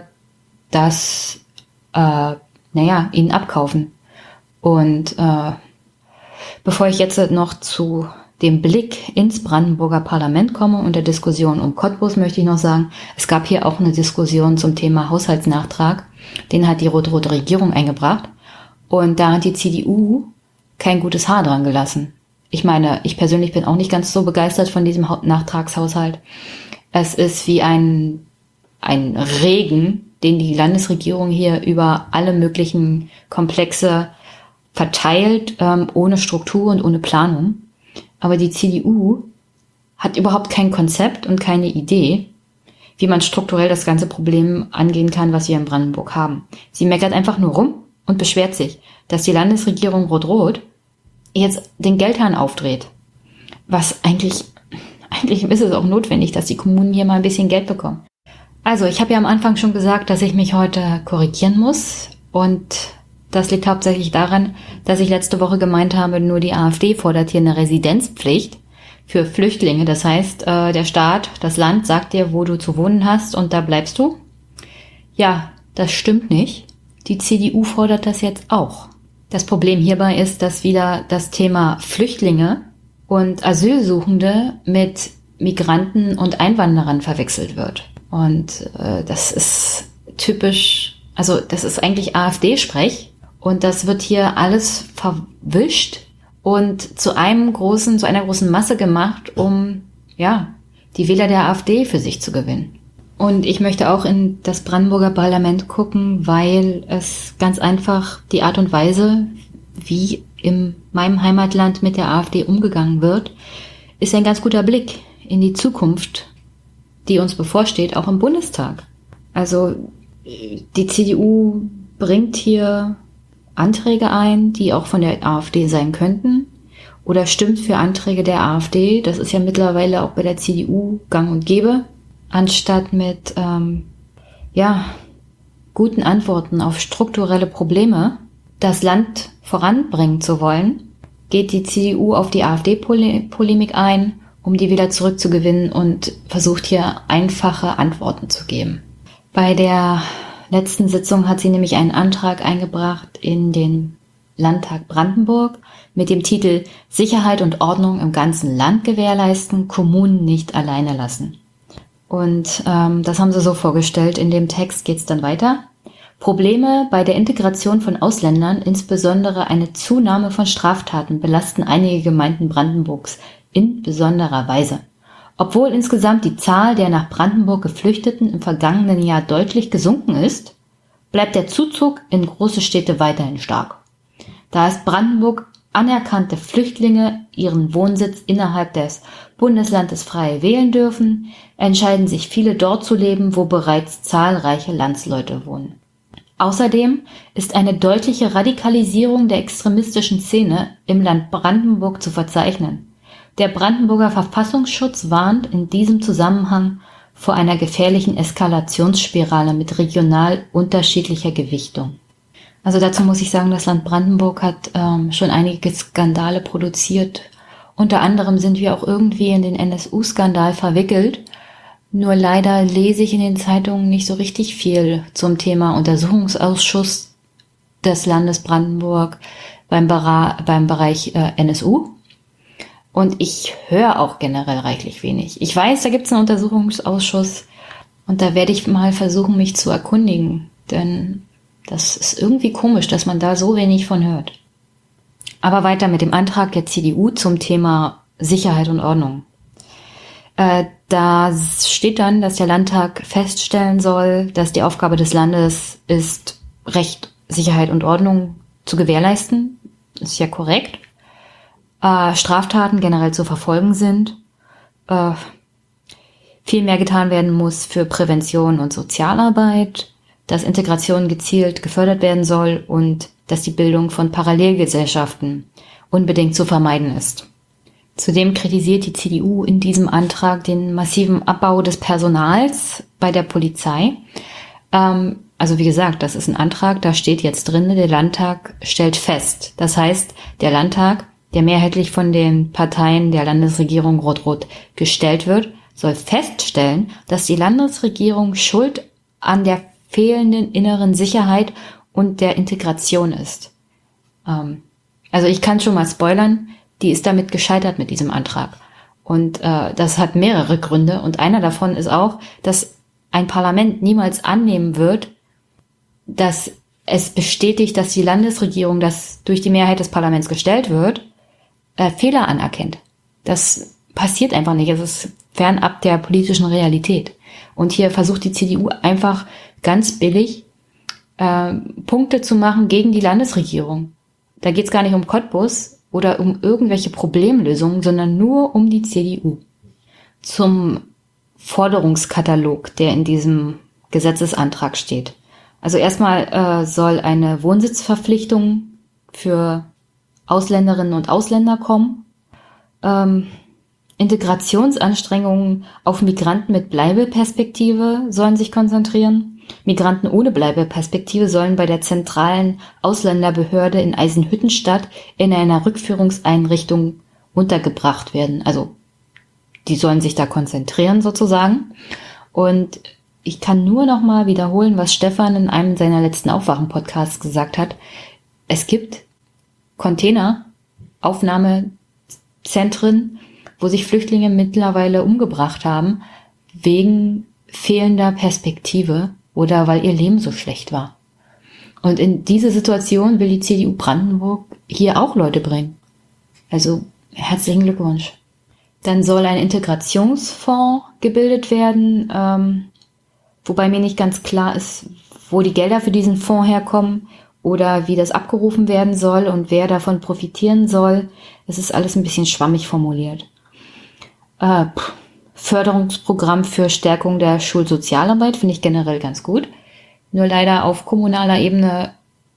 das, äh, naja, ihnen abkaufen. Und äh, bevor ich jetzt noch zu dem Blick ins Brandenburger Parlament komme und der Diskussion um Cottbus, möchte ich noch sagen, es gab hier auch eine Diskussion zum Thema Haushaltsnachtrag. Den hat die rot-rote Regierung eingebracht. Und da hat die C D U kein gutes Haar dran gelassen. Ich meine, ich persönlich bin auch nicht ganz so begeistert von diesem Nachtragshaushalt. Es ist wie ein, ein Regen, den die Landesregierung hier über alle möglichen Komplexe verteilt, ähm, ohne Struktur und ohne Planung. Aber die C D U hat überhaupt kein Konzept und keine Idee, wie man strukturell das ganze Problem angehen kann, was wir in Brandenburg haben. Sie meckert einfach nur rum und beschwert sich, dass die Landesregierung Rot-Rot jetzt den Geldhahn aufdreht. Was eigentlich, eigentlich ist es auch notwendig, dass die Kommunen hier mal ein bisschen Geld bekommen. Also, ich habe ja am Anfang schon gesagt, dass ich mich heute korrigieren muss. Und das liegt hauptsächlich daran, dass ich letzte Woche gemeint habe, nur die AfD fordert hier eine Residenzpflicht für Flüchtlinge. Das heißt, äh, der Staat, das Land sagt dir, wo du zu wohnen hast und da bleibst du. Ja, das stimmt nicht. Die C D U fordert das jetzt auch. Das Problem hierbei ist, dass wieder das Thema Flüchtlinge und Asylsuchende mit Migranten und Einwanderern verwechselt wird. Und äh, das ist typisch, also das ist eigentlich AfD-Sprech. Und das wird hier alles verwischt und zu einem großen, zu einer großen Masse gemacht, um, ja, die Wähler der AfD für sich zu gewinnen. Und ich möchte auch in das Brandenburger Parlament gucken, weil es ganz einfach die Art und Weise, wie in meinem Heimatland mit der AfD umgegangen wird, ist ein ganz guter Blick in die Zukunft, die uns bevorsteht, auch im Bundestag. Also die C D U bringt hier Anträge ein, die auch von der AfD sein könnten, oder stimmt für Anträge der AfD. Das ist ja mittlerweile auch bei der C D U gang und gäbe. Anstatt mit ähm, ja, guten Antworten auf strukturelle Probleme das Land voranbringen zu wollen, geht die C D U auf die AfD-Polemik ein, um die wieder zurückzugewinnen und versucht hier einfache Antworten zu geben. Bei der letzten Sitzung hat sie nämlich einen Antrag eingebracht in den Landtag Brandenburg mit dem Titel Sicherheit und Ordnung im ganzen Land gewährleisten, Kommunen nicht alleine lassen. Und ähm, das haben sie so vorgestellt. In dem Text geht es dann weiter. Probleme bei der Integration von Ausländern, insbesondere eine Zunahme von Straftaten, belasten einige Gemeinden Brandenburgs in besonderer Weise. Obwohl insgesamt die Zahl der nach Brandenburg Geflüchteten im vergangenen Jahr deutlich gesunken ist, bleibt der Zuzug in große Städte weiterhin stark. Da es Brandenburg anerkannte Flüchtlinge ihren Wohnsitz innerhalb des Bundeslandes frei wählen dürfen, entscheiden sich viele dort zu leben, wo bereits zahlreiche Landsleute wohnen. Außerdem ist eine deutliche Radikalisierung der extremistischen Szene im Land Brandenburg zu verzeichnen. Der Brandenburger Verfassungsschutz warnt in diesem Zusammenhang vor einer gefährlichen Eskalationsspirale mit regional unterschiedlicher Gewichtung. Also dazu muss ich sagen, das Land Brandenburg hat ähm, schon einige Skandale produziert. Unter anderem sind wir auch irgendwie in den N S U-Skandal verwickelt. Nur leider lese ich in den Zeitungen nicht so richtig viel zum Thema Untersuchungsausschuss des Landes Brandenburg beim, Bera- beim Bereich äh, N S U. Und ich höre auch generell reichlich wenig. Ich weiß, da gibt es einen Untersuchungsausschuss und da werde ich mal versuchen, mich zu erkundigen. Denn das ist irgendwie komisch, dass man da so wenig von hört. Aber weiter mit dem Antrag der C D U zum Thema Sicherheit und Ordnung. Äh, da steht dann, dass der Landtag feststellen soll, dass die Aufgabe des Landes ist, Recht, Sicherheit und Ordnung zu gewährleisten. Das ist ja korrekt. Äh, Straftaten generell zu verfolgen sind. Äh, viel mehr getan werden muss für Prävention und Sozialarbeit, dass Integration gezielt gefördert werden soll und dass die Bildung von Parallelgesellschaften unbedingt zu vermeiden ist. Zudem kritisiert die C D U in diesem Antrag den massiven Abbau des Personals bei der Polizei. Ähm, also wie gesagt, das ist ein Antrag, da steht jetzt drin, der Landtag stellt fest. Das heißt, der Landtag, der mehrheitlich von den Parteien der Landesregierung Rot-Rot gestellt wird, soll feststellen, dass die Landesregierung schuld an der fehlenden inneren Sicherheit und der Integration ist. Ähm, also ich kann schon mal spoilern, die ist damit gescheitert mit diesem Antrag. Und äh, das hat mehrere Gründe. Und einer davon ist auch, dass ein Parlament niemals annehmen wird, dass es bestätigt, dass die Landesregierung, das durch die Mehrheit des Parlaments gestellt wird, äh, Fehler anerkennt. Das passiert einfach nicht. Es ist fernab der politischen Realität. Und hier versucht die C D U einfach ganz billig äh, Punkte zu machen gegen die Landesregierung. Da geht es gar nicht um Cottbus oder um irgendwelche Problemlösungen, sondern nur um die C D U. Zum Forderungskatalog, der in diesem Gesetzesantrag steht. Also erstmal äh, soll eine Wohnsitzverpflichtung für Ausländerinnen und Ausländer kommen. Ähm, Integrationsanstrengungen auf Migranten mit Bleibeperspektive sollen sich konzentrieren. Migranten ohne Bleibeperspektive sollen bei der zentralen Ausländerbehörde in Eisenhüttenstadt in einer Rückführungseinrichtung untergebracht werden. Also die sollen sich da konzentrieren sozusagen. Und ich kann nur noch mal wiederholen, was Stefan in einem seiner letzten Aufwachen-Podcasts gesagt hat. Es gibt Container, Aufnahmezentren, wo sich Flüchtlinge mittlerweile umgebracht haben, wegen fehlender Perspektive oder weil ihr Leben so schlecht war. Und in diese Situation will die C D U Brandenburg hier auch Leute bringen. Also herzlichen Glückwunsch. Dann soll ein Integrationsfonds gebildet werden, ähm, wobei mir nicht ganz klar ist, wo die Gelder für diesen Fonds herkommen oder wie das abgerufen werden soll und wer davon profitieren soll. Es ist alles ein bisschen schwammig formuliert. Äh, Förderungsprogramm für Stärkung der Schulsozialarbeit finde ich generell ganz gut. Nur leider auf kommunaler Ebene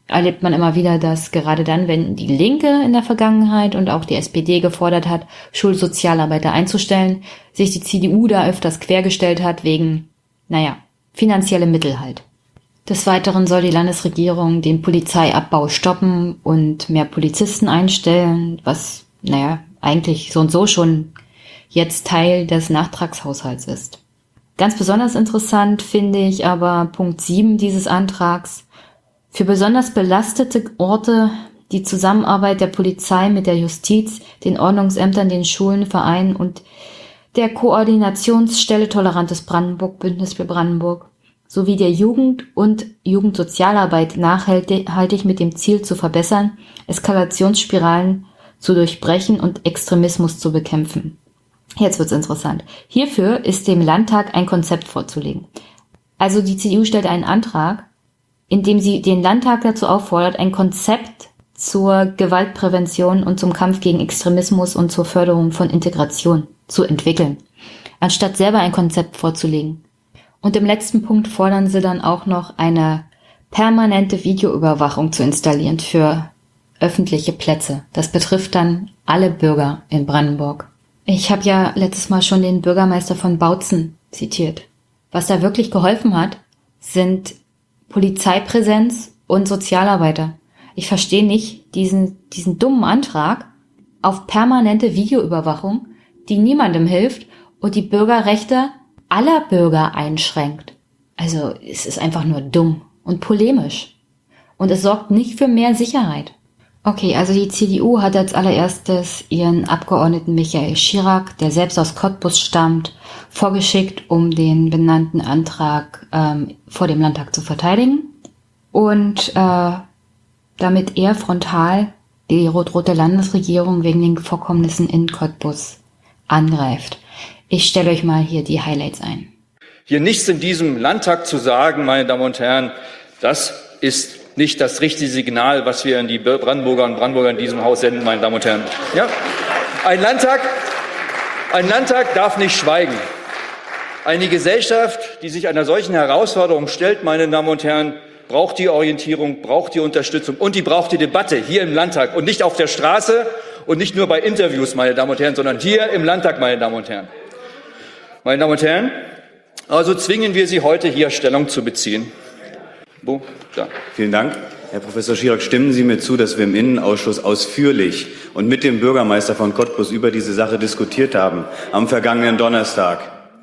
erlebt man immer wieder, dass gerade dann, wenn die Linke in der Vergangenheit und auch die S P D gefordert hat, Schulsozialarbeiter einzustellen, sich die C D U da öfters quergestellt hat wegen, naja, finanzielle Mittel halt. Des Weiteren soll die Landesregierung den Polizeiabbau stoppen und mehr Polizisten einstellen, was, naja, eigentlich so und so schon jetzt Teil des Nachtragshaushalts ist. Ganz besonders interessant finde ich aber Punkt sieben dieses Antrags. Für besonders belastete Orte die Zusammenarbeit der Polizei mit der Justiz, den Ordnungsämtern, den Schulen, Vereinen und der Koordinationsstelle Tolerantes Brandenburg, Bündnis für Brandenburg, sowie der Jugend- und Jugendsozialarbeit nachhaltig mit dem Ziel zu verbessern, Eskalationsspiralen zu durchbrechen und Extremismus zu bekämpfen. Jetzt wird's interessant. Hierfür ist dem Landtag ein Konzept vorzulegen. Also die C D U stellt einen Antrag, in dem sie den Landtag dazu auffordert, ein Konzept zur Gewaltprävention und zum Kampf gegen Extremismus und zur Förderung von Integration zu entwickeln, anstatt selber ein Konzept vorzulegen. Und im letzten Punkt fordern sie dann auch noch eine permanente Videoüberwachung zu installieren für öffentliche Plätze. Das betrifft dann alle Bürger in Brandenburg. Ich habe ja letztes Mal schon den Bürgermeister von Bautzen zitiert. Was da wirklich geholfen hat, sind Polizeipräsenz und Sozialarbeiter. Ich verstehe nicht diesen, diesen dummen Antrag auf permanente Videoüberwachung, die niemandem hilft und die Bürgerrechte aller Bürger einschränkt. Also es ist einfach nur dumm und polemisch. Und es sorgt nicht für mehr Sicherheit. Okay, also die C D U hat als allererstes ihren Abgeordneten Michael Chirac, der selbst aus Cottbus stammt, vorgeschickt, um den benannten Antrag ähm, vor dem Landtag zu verteidigen. Und äh, damit er frontal die rot-rote Landesregierung wegen den Vorkommnissen in Cottbus angreift. Ich stelle euch mal hier die Highlights ein. Hier nichts in diesem Landtag zu sagen, meine Damen und Herren, das ist nicht das richtige Signal, was wir an die Brandenburger und Brandenburger in diesem Haus senden, meine Damen und Herren. Ja? Ein Landtag, ein Landtag darf nicht schweigen. Eine Gesellschaft, die sich einer solchen Herausforderung stellt, meine Damen und Herren, braucht die Orientierung, braucht die Unterstützung und die braucht die Debatte hier im Landtag und nicht auf der Straße und nicht nur bei Interviews, meine Damen und Herren, sondern hier im Landtag, meine Damen und Herren. Meine Damen und Herren, also zwingen wir Sie heute hier Stellung zu beziehen. Wo? Da. Vielen Dank. Herr Professor Chirac, stimmen Sie mir zu, dass wir im Innenausschuss ausführlich und mit dem Bürgermeister von Cottbus über diese Sache diskutiert haben, am vergangenen Donnerstag?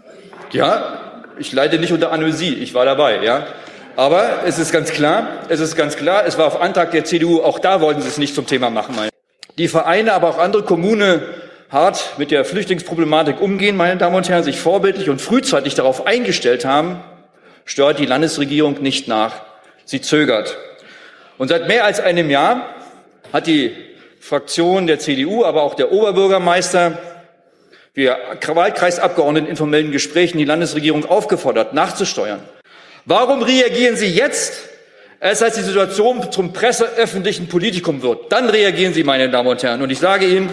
Ja, ich leide nicht unter Amnesie, ich war dabei, ja. Aber es ist ganz klar, es ist ganz klar, es war auf Antrag der C D U, auch da wollten Sie es nicht zum Thema machen. Meine. Die Vereine, aber auch andere Kommunen hart mit der Flüchtlingsproblematik umgehen, meine Damen und Herren, sich vorbildlich und frühzeitig darauf eingestellt haben, steuert die Landesregierung nicht nach. Sie zögert. Und seit mehr als einem Jahr hat die Fraktion der C D U, aber auch der Oberbürgermeister, wir Wahlkreisabgeordneten in formellen Gesprächen die Landesregierung aufgefordert, nachzusteuern. Warum reagieren Sie jetzt, erst als die Situation zum presseöffentlichen Politikum wird? Dann reagieren Sie, meine Damen und Herren. Und ich sage Ihnen,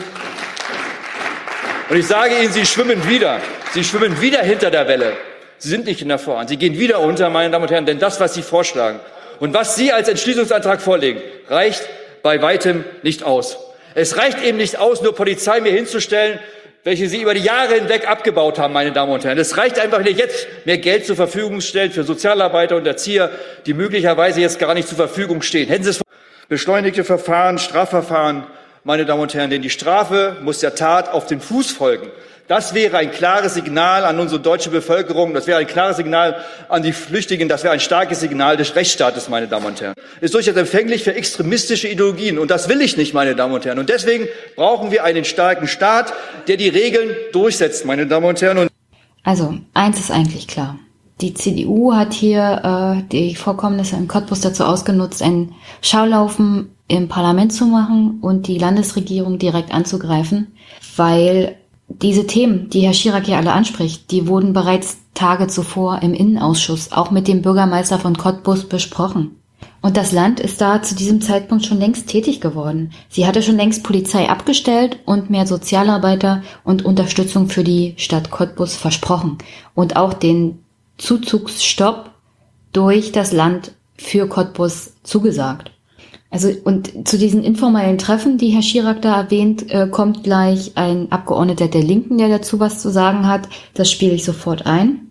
und ich sage Ihnen, Sie schwimmen wieder. Sie schwimmen wieder hinter der Welle. Sie sind nicht in der Vorhand. Sie gehen wieder unter, meine Damen und Herren, denn das, was Sie vorschlagen und was Sie als Entschließungsantrag vorlegen, reicht bei weitem nicht aus. Es reicht eben nicht aus, nur Polizei mir hinzustellen, welche Sie über die Jahre hinweg abgebaut haben, meine Damen und Herren. Es reicht einfach nicht, jetzt mehr Geld zur Verfügung stellen für Sozialarbeiter und Erzieher, die möglicherweise jetzt gar nicht zur Verfügung stehen. Hätten Sie es beschleunigte Verfahren, Strafverfahren, meine Damen und Herren, denn die Strafe muss der Tat auf den Fuß folgen. Das wäre ein klares Signal an unsere deutsche Bevölkerung, das wäre ein klares Signal an die Flüchtigen, das wäre ein starkes Signal des Rechtsstaates, meine Damen und Herren. Ist durchaus empfänglich für extremistische Ideologien und das will ich nicht, meine Damen und Herren. Und deswegen brauchen wir einen starken Staat, der die Regeln durchsetzt, meine Damen und Herren. Und also, eins ist eigentlich klar. Die C D U hat hier äh, die Vorkommnisse in Cottbus dazu ausgenutzt, ein Schaulaufen im Parlament zu machen und die Landesregierung direkt anzugreifen, weil diese Themen, die Herr Chirac hier alle anspricht, die wurden bereits Tage zuvor im Innenausschuss auch mit dem Bürgermeister von Cottbus besprochen. Und das Land ist da zu diesem Zeitpunkt schon längst tätig geworden. Sie hatte schon längst Polizei abgestellt und mehr Sozialarbeiter und Unterstützung für die Stadt Cottbus versprochen und auch den Zuzugsstopp durch das Land für Cottbus zugesagt. Also und zu diesen informellen Treffen, die Herr Schierak da erwähnt, äh, kommt gleich ein Abgeordneter der Linken, der dazu was zu sagen hat. Das spiele ich sofort ein.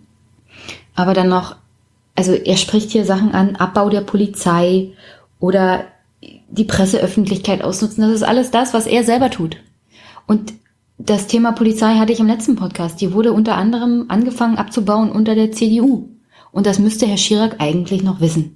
Aber dann noch, also er spricht hier Sachen an, Abbau der Polizei oder die Presseöffentlichkeit ausnutzen. Das ist alles das, was er selber tut. Und das Thema Polizei hatte ich im letzten Podcast. Die wurde unter anderem angefangen abzubauen unter der C D U. Und das müsste Herr Schierak eigentlich noch wissen.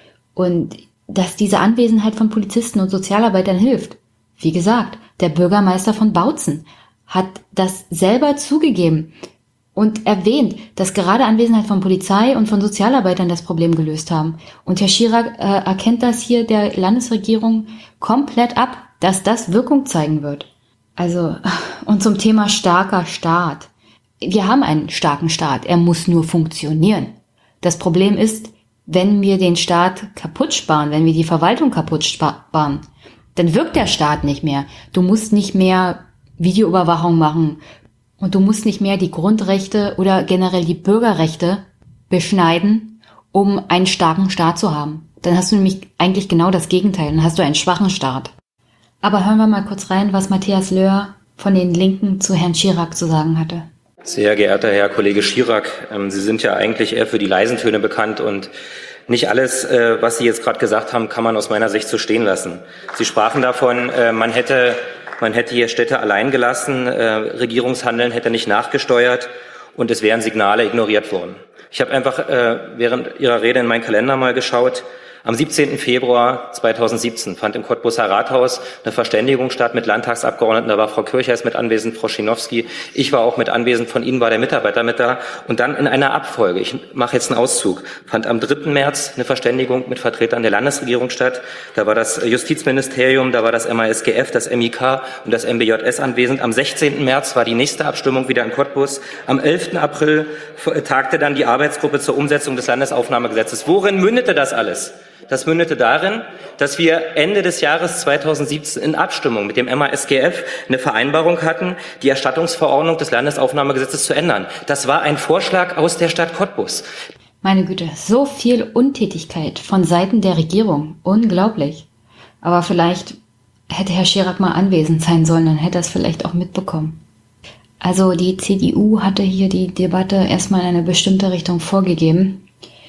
Und dass diese Anwesenheit von Polizisten und Sozialarbeitern hilft. Wie gesagt, der Bürgermeister von Bautzen hat das selber zugegeben und erwähnt, dass gerade Anwesenheit von Polizei und von Sozialarbeitern das Problem gelöst haben. Und Herr Schierak äh, erkennt das hier der Landesregierung komplett ab, dass das Wirkung zeigen wird. Also, und zum Thema starker Staat. Wir haben einen starken Staat, er muss nur funktionieren. Das Problem ist, wenn wir den Staat kaputt sparen, wenn wir die Verwaltung kaputt sparen, dann wirkt der Staat nicht mehr. Du musst nicht mehr Videoüberwachung machen und du musst nicht mehr die Grundrechte oder generell die Bürgerrechte beschneiden, um einen starken Staat zu haben. Dann hast du nämlich eigentlich genau das Gegenteil, dann hast du einen schwachen Staat. Aber hören wir mal kurz rein, was Matthias Löhr von den Linken zu Herrn Schierak zu sagen hatte. Sehr geehrter Herr Kollege Schierak, Sie sind ja eigentlich eher für die leisen Töne bekannt und nicht alles, was Sie jetzt gerade gesagt haben, kann man aus meiner Sicht so stehen lassen. Sie sprachen davon, man hätte, man hätte hier Städte allein gelassen, Regierungshandeln hätte nicht nachgesteuert und es wären Signale ignoriert worden. Ich habe einfach während Ihrer Rede in meinen Kalender mal geschaut. Am siebzehnten Februar zweitausendsiebzehn fand im Cottbuser Rathaus eine Verständigung statt mit Landtagsabgeordneten. Da war Frau Kirchheis mit anwesend, Frau Schinowski. Ich war auch mit anwesend, von Ihnen war der Mitarbeiter mit da. Und dann in einer Abfolge, ich mache jetzt einen Auszug, fand am dritten März eine Verständigung mit Vertretern der Landesregierung statt. Da war das Justizministerium, da war das M A S G F, das M I K und das M B J S anwesend. Am sechzehnten März war die nächste Abstimmung wieder in Cottbus. Am elften April tagte dann die Arbeitsgruppe zur Umsetzung des Landesaufnahmegesetzes. Worin mündete das alles? Das mündete darin, dass wir Ende des Jahres zweitausendsiebzehn in Abstimmung mit dem M A S G F eine Vereinbarung hatten, die Erstattungsverordnung des Landesaufnahmegesetzes zu ändern. Das war ein Vorschlag aus der Stadt Cottbus. Meine Güte, so viel Untätigkeit von Seiten der Regierung. Unglaublich. Aber vielleicht hätte Herr Schierak mal anwesend sein sollen, dann hätte er es vielleicht auch mitbekommen. Also die C D U hatte hier die Debatte erstmal in eine bestimmte Richtung vorgegeben.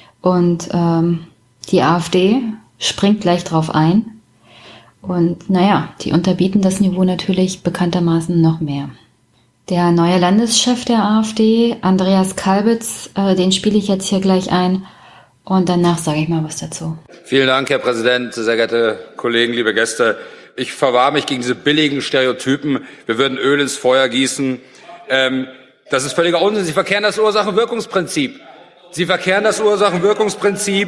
Und ähm, die AfD springt gleich drauf ein. Und naja, die unterbieten das Niveau natürlich bekanntermaßen noch mehr. Der neue Landeschef der AfD, Andreas Kalbitz, äh, den spiele ich jetzt hier gleich ein. Und danach sage ich mal was dazu. Vielen Dank, Herr Präsident, sehr geehrte Kollegen, liebe Gäste. Ich verwahre mich gegen diese billigen Stereotypen. Wir würden Öl ins Feuer gießen. Ähm, das ist völliger Unsinn. Sie verkehren das Ursachen-Wirkungsprinzip. Sie verkehren das Ursachen-Wirkungsprinzip.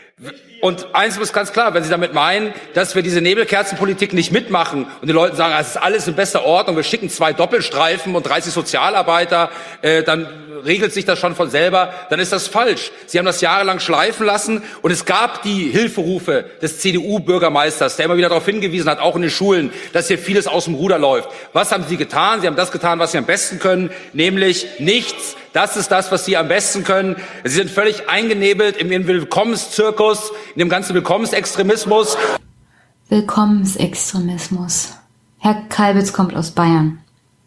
Und eins ist ganz klar, wenn Sie damit meinen, dass wir diese Nebelkerzenpolitik nicht mitmachen und den Leuten sagen, es ist alles in bester Ordnung, wir schicken zwei Doppelstreifen und dreißig Sozialarbeiter, äh, dann regelt sich das schon von selber, dann ist das falsch. Sie haben das jahrelang schleifen lassen und es gab die Hilferufe des C D U-Bürgermeisters, der immer wieder darauf hingewiesen hat, auch in den Schulen, dass hier vieles aus dem Ruder läuft. Was haben Sie getan? Sie haben das getan, was Sie am besten können, nämlich nichts. Das ist das, was Sie am besten können. Sie sind völlig eingenebelt in den Willkommenszirkus, in dem ganzen Willkommensextremismus. Willkommensextremismus. Herr Kalbitz kommt aus Bayern.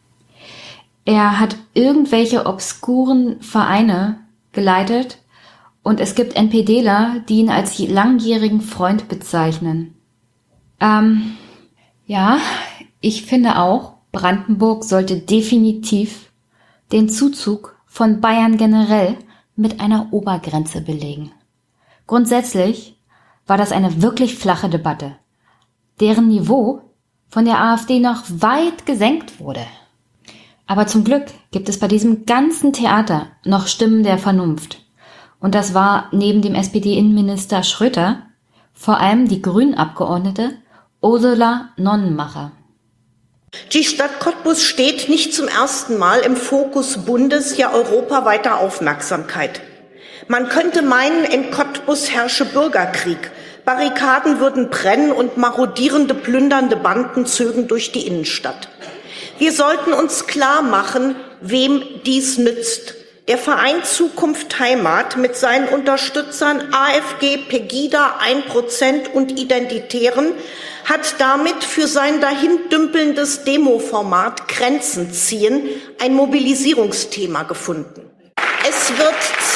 Er hat irgendwelche obskuren Vereine geleitet und es gibt NPDler, die ihn als langjährigen Freund bezeichnen. Ähm, ja, ich finde auch, Brandenburg sollte definitiv den Zuzug von Bayern generell mit einer Obergrenze belegen. Grundsätzlich war das eine wirklich flache Debatte, deren Niveau von der AfD noch weit gesenkt wurde. Aber zum Glück gibt es bei diesem ganzen Theater noch Stimmen der Vernunft. Und das war neben dem S P D-Innenminister Schröter vor allem die Grünen-Abgeordnete Ursula Nonnenmacher. Die Stadt Cottbus steht nicht zum ersten Mal im Fokus bundes-, ja europaweiter Aufmerksamkeit. Man könnte meinen, in Cottbus herrsche Bürgerkrieg. Barrikaden würden brennen und marodierende, plündernde Banden zögen durch die Innenstadt. Wir sollten uns klar machen, wem dies nützt. Der Verein Zukunft Heimat mit seinen Unterstützern AfG, Pegida, ein Prozent und Identitären hat damit für sein dahin dümpelndes Demo-Format Grenzen ziehen ein Mobilisierungsthema gefunden. Es wird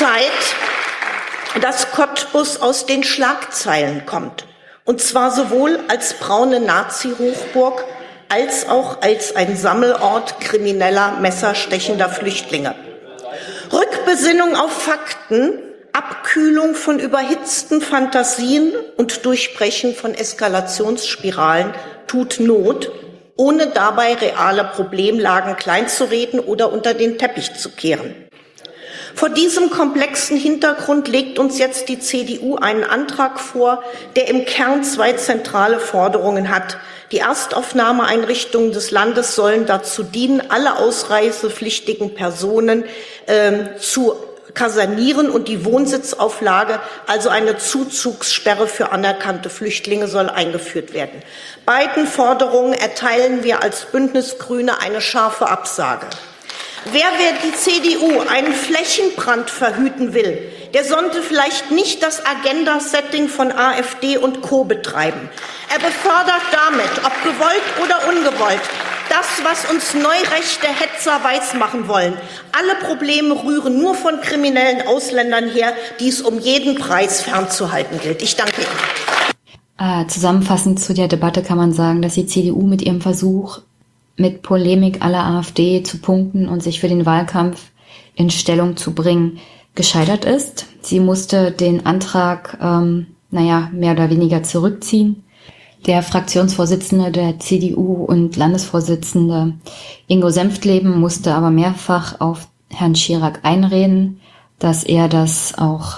Zeit, dass Cottbus aus den Schlagzeilen kommt. Und zwar sowohl als braune Nazi-Hochburg als auch als ein Sammelort krimineller, messerstechender Flüchtlinge. Rückbesinnung auf Fakten, Abkühlung von überhitzten Fantasien und Durchbrechen von Eskalationsspiralen tut Not, ohne dabei reale Problemlagen kleinzureden oder unter den Teppich zu kehren. Vor diesem komplexen Hintergrund legt uns jetzt die C D U einen Antrag vor, der im Kern zwei zentrale Forderungen hat. Die Erstaufnahmeeinrichtungen des Landes sollen dazu dienen, alle ausreisepflichtigen Personen äh, zu kasernieren und die Wohnsitzauflage, also eine Zuzugssperre für anerkannte Flüchtlinge, soll eingeführt werden. Beiden Forderungen erteilen wir als Bündnis Grüne eine scharfe Absage. Wer, wer die C D U einen Flächenbrand verhüten will, der sollte vielleicht nicht das Agenda-Setting von AfD und Co. betreiben. Er befördert damit, ob gewollt oder ungewollt, das, was uns neurechte Hetzer weismachen wollen. Alle Probleme rühren nur von kriminellen Ausländern her, die es um jeden Preis fernzuhalten gilt. Ich danke Ihnen. Äh, zusammenfassend zu der Debatte kann man sagen, dass die C D U mit ihrem Versuch, mit Polemik aller AfD zu punkten und sich für den Wahlkampf in Stellung zu bringen, gescheitert ist. Sie musste den Antrag, ähm, naja, mehr oder weniger zurückziehen. Der Fraktionsvorsitzende der C D U und Landesvorsitzende Ingo Senftleben musste aber mehrfach auf Herrn Chirac einreden, dass er das auch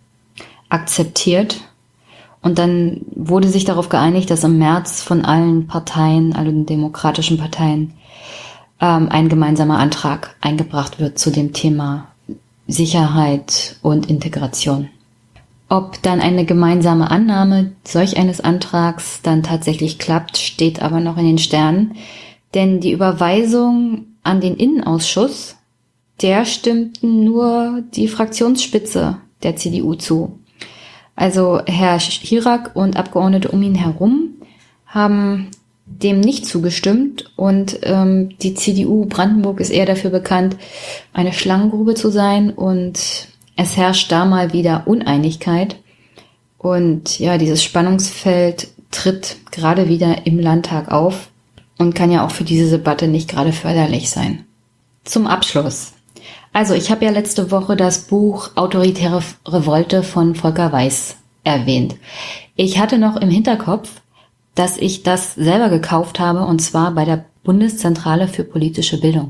akzeptiert. Und dann wurde sich darauf geeinigt, dass im März von allen Parteien, allen demokratischen Parteien, ähm, ein gemeinsamer Antrag eingebracht wird zu dem Thema Sicherheit und Integration. Ob dann eine gemeinsame Annahme solch eines Antrags dann tatsächlich klappt, steht aber noch in den Sternen. Denn die Überweisung an den Innenausschuss, der stimmten nur die Fraktionsspitze der C D U zu. Also Herr Chirac und Abgeordnete um ihn herum haben dem nicht zugestimmt und ähm, die C D U Brandenburg ist eher dafür bekannt, eine Schlangengrube zu sein und es herrscht da mal wieder Uneinigkeit und ja, dieses Spannungsfeld tritt gerade wieder im Landtag auf und kann ja auch für diese Debatte nicht gerade förderlich sein. Zum Abschluss. Also ich habe ja letzte Woche das Buch Autoritäre Revolte von Volker Weiß erwähnt. Ich hatte noch im Hinterkopf, dass ich das selber gekauft habe und zwar bei der Bundeszentrale für politische Bildung.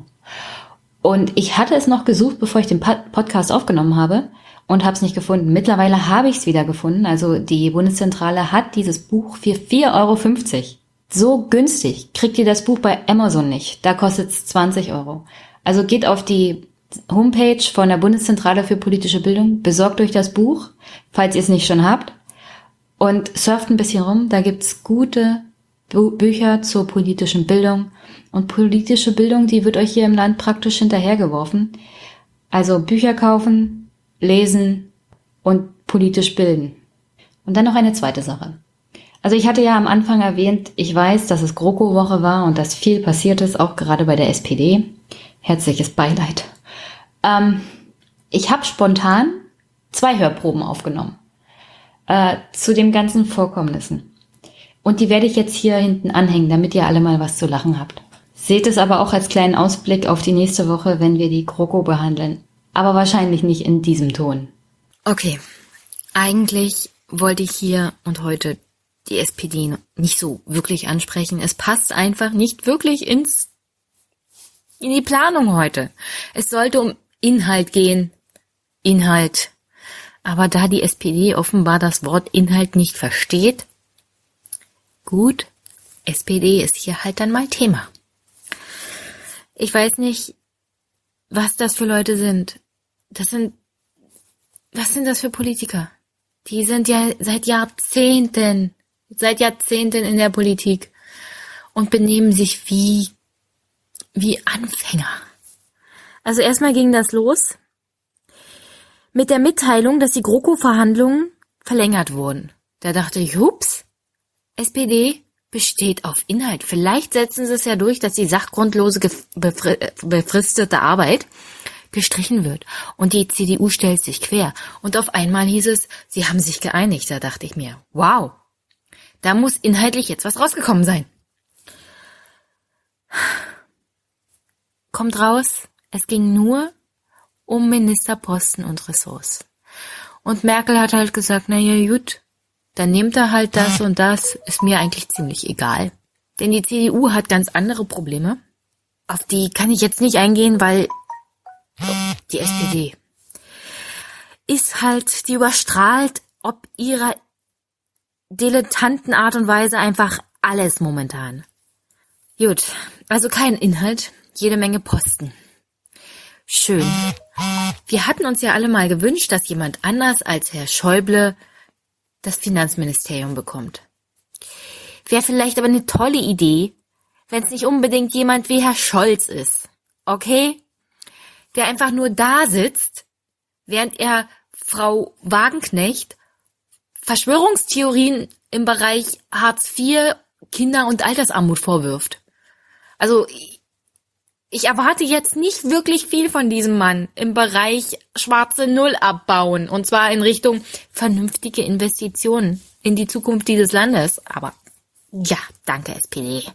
Und ich hatte es noch gesucht, bevor ich den Podcast aufgenommen habe und habe es nicht gefunden. Mittlerweile habe ich es wieder gefunden. Also die Bundeszentrale hat dieses Buch für vier Euro fünfzig. So günstig kriegt ihr das Buch bei Amazon nicht. Da kostet es zwanzig Euro. Also geht auf die Homepage von der Bundeszentrale für politische Bildung, besorgt euch das Buch, falls ihr es nicht schon habt, und surft ein bisschen rum. Da gibt's gute Bu- Bücher zur politischen Bildung. Und politische Bildung, die wird euch hier im Land praktisch hinterhergeworfen. Also Bücher kaufen, lesen und politisch bilden. Und dann noch eine zweite Sache. Also ich hatte ja am Anfang erwähnt, ich weiß, dass es GroKo-Woche war und dass viel passiert ist, auch gerade bei der S P D. Herzliches Beileid. Ähm, ich habe spontan zwei Hörproben aufgenommen äh, zu den ganzen Vorkommnissen. Und die werde ich jetzt hier hinten anhängen, damit ihr alle mal was zu lachen habt. Seht es aber auch als kleinen Ausblick auf die nächste Woche, wenn wir die GroKo behandeln. Aber wahrscheinlich nicht in diesem Ton. Okay, eigentlich wollte ich hier und heute die S P D nicht so wirklich ansprechen. Es passt einfach nicht wirklich ins in die Planung heute. Es sollte um Inhalt gehen. Inhalt. Aber da die S P D offenbar das Wort Inhalt nicht versteht, gut, S P D ist hier halt dann mal Thema. Ich weiß nicht, was das für Leute sind. Das sind, was sind das für Politiker? Die sind ja seit Jahrzehnten, seit Jahrzehnten in der Politik und benehmen sich wie, wie Anfänger. Also erstmal ging das los mit der Mitteilung, dass die GroKo-Verhandlungen verlängert wurden. Da dachte ich, hups, S P D besteht auf Inhalt. Vielleicht setzen sie es ja durch, dass die sachgrundlose befristete Arbeit gestrichen wird. Und die C D U stellt sich quer. Und auf einmal hieß es, sie haben sich geeinigt. Da dachte ich mir, wow, da muss inhaltlich jetzt was rausgekommen sein. Kommt raus, es ging nur um Ministerposten und Ressorts. Und Merkel hat halt gesagt, na ja gut, dann nehmt er halt das und das, ist mir eigentlich ziemlich egal. Denn die C D U hat ganz andere Probleme. Auf die kann ich jetzt nicht eingehen, weil die S P D ist halt, die überstrahlt ob ihrer dilettanten Art und Weise einfach alles momentan. Gut, also kein Inhalt, jede Menge Posten. Schön. Wir hatten uns ja alle mal gewünscht, dass jemand anders als Herr Schäuble das Finanzministerium bekommt. Wäre vielleicht aber eine tolle Idee, wenn es nicht unbedingt jemand wie Herr Scholz ist. Okay? Der einfach nur da sitzt, während er Frau Wagenknecht Verschwörungstheorien im Bereich Hartz vier, Kinder- und Altersarmut vorwirft. Also ich erwarte jetzt nicht wirklich viel von diesem Mann im Bereich schwarze Null abbauen, und zwar in Richtung vernünftige Investitionen in die Zukunft dieses Landes. Aber ja, danke S P D.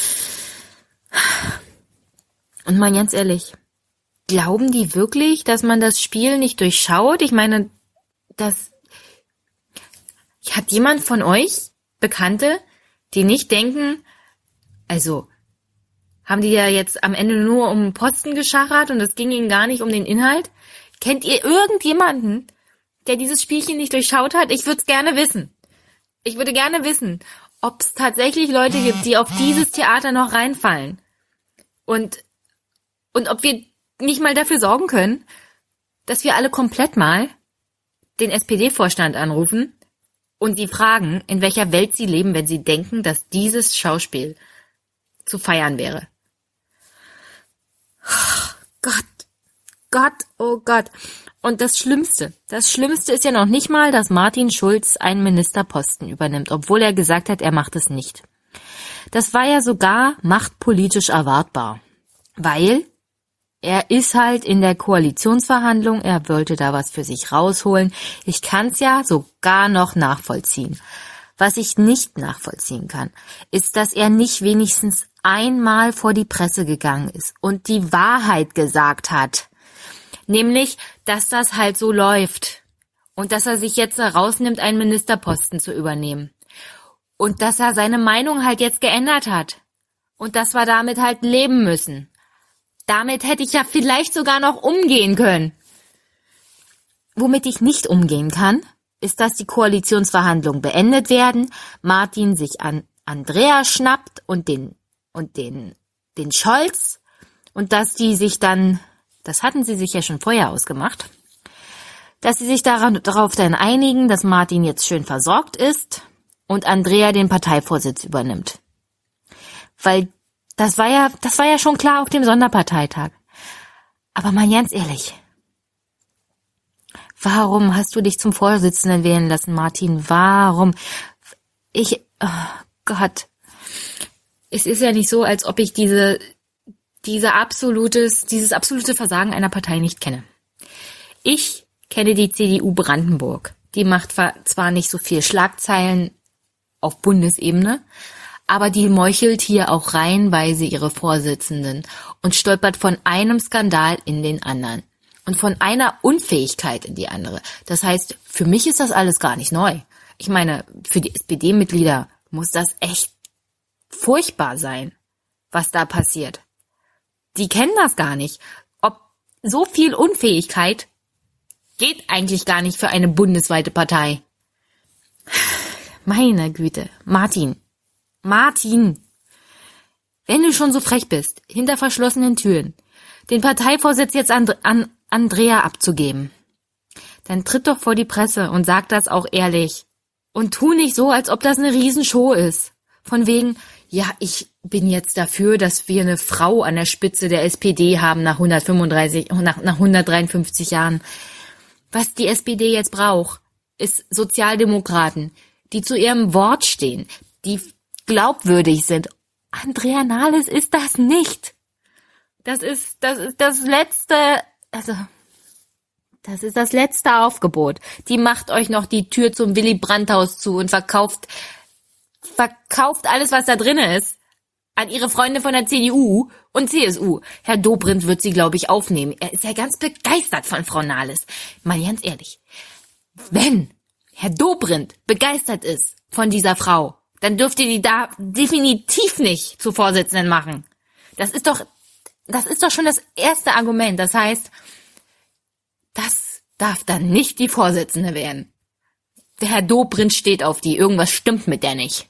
Und mal ganz ehrlich, glauben die wirklich, dass man das Spiel nicht durchschaut? Ich meine, das hat jemand von euch Bekannte, die nicht denken, also haben die ja jetzt am Ende nur um Posten geschachert und es ging ihnen gar nicht um den Inhalt? Kennt ihr irgendjemanden, der dieses Spielchen nicht durchschaut hat? Ich würde es gerne wissen. Ich würde gerne wissen, ob es tatsächlich Leute gibt, die auf dieses Theater noch reinfallen. Und, und ob wir nicht mal dafür sorgen können, dass wir alle komplett mal den S P D-Vorstand anrufen und sie fragen, in welcher Welt sie leben, wenn sie denken, dass dieses Schauspiel zu feiern wäre. Oh Gott, Gott, oh Gott. Und das Schlimmste, das Schlimmste ist ja noch nicht mal, dass Martin Schulz einen Ministerposten übernimmt, obwohl er gesagt hat, er macht es nicht. Das war ja sogar machtpolitisch erwartbar, weil er ist halt in der Koalitionsverhandlung, er wollte da was für sich rausholen. Ich kann es ja sogar noch nachvollziehen. Was ich nicht nachvollziehen kann, ist, dass er nicht wenigstens einmal vor die Presse gegangen ist und die Wahrheit gesagt hat. Nämlich, dass das halt so läuft und dass er sich jetzt herausnimmt, einen Ministerposten zu übernehmen. Und dass er seine Meinung halt jetzt geändert hat. Und dass wir damit halt leben müssen. Damit hätte ich ja vielleicht sogar noch umgehen können. Womit ich nicht umgehen kann, ist, dass die Koalitionsverhandlungen beendet werden, Martin sich an Andrea schnappt und den und den den Scholz und dass die sich dann, das hatten sie sich ja schon vorher ausgemacht, dass sie sich daran, darauf dann einigen, dass Martin jetzt schön versorgt ist und Andrea den Parteivorsitz übernimmt. Weil das war ja, das war ja schon klar auf dem Sonderparteitag. Aber mal ganz ehrlich, warum hast du dich zum Vorsitzenden wählen lassen, Martin? Warum? Ich, oh Gott. Es ist ja nicht so, als ob ich diese, diese absolutes, dieses absolute Versagen einer Partei nicht kenne. Ich kenne die C D U Brandenburg. Die macht zwar nicht so viel Schlagzeilen auf Bundesebene, aber die meuchelt hier auch reihenweise ihre Vorsitzenden und stolpert von einem Skandal in den anderen und von einer Unfähigkeit in die andere. Das heißt, für mich ist das alles gar nicht neu. Ich meine, für die S P D-Mitglieder muss das echt furchtbar sein, was da passiert. Die kennen das gar nicht. Ob so viel Unfähigkeit geht eigentlich gar nicht für eine bundesweite Partei. Meine Güte, Martin, Martin, wenn du schon so frech bist, hinter verschlossenen Türen den Parteivorsitz jetzt an, an Andrea abzugeben, dann tritt doch vor die Presse und sag das auch ehrlich. Und tu nicht so, als ob das eine Riesenshow ist. Von wegen, ja, ich bin jetzt dafür, dass wir eine Frau an der Spitze der S P D haben nach hundertfünfunddreißig, nach, nach hundertdreiundfünfzig Jahren. Was die S P D jetzt braucht, ist Sozialdemokraten, die zu ihrem Wort stehen, die glaubwürdig sind. Andrea Nahles ist das nicht. Das ist, das ist das letzte, also, das ist das letzte Aufgebot. Die macht euch noch die Tür zum Willy Brandt-Haus zu und verkauft, verkauft alles, was da drin ist, an ihre Freunde von der C D U und C S U. Herr Dobrindt wird sie, glaube ich, aufnehmen. Er ist ja ganz begeistert von Frau Nahles. Mal ganz ehrlich. Wenn Herr Dobrindt begeistert ist von dieser Frau, dann dürft ihr die da definitiv nicht zur Vorsitzenden machen. Das ist doch, das ist doch schon das erste Argument. Das heißt, das darf dann nicht die Vorsitzende werden. Der Herr Dobrindt steht auf die. Irgendwas stimmt mit der nicht.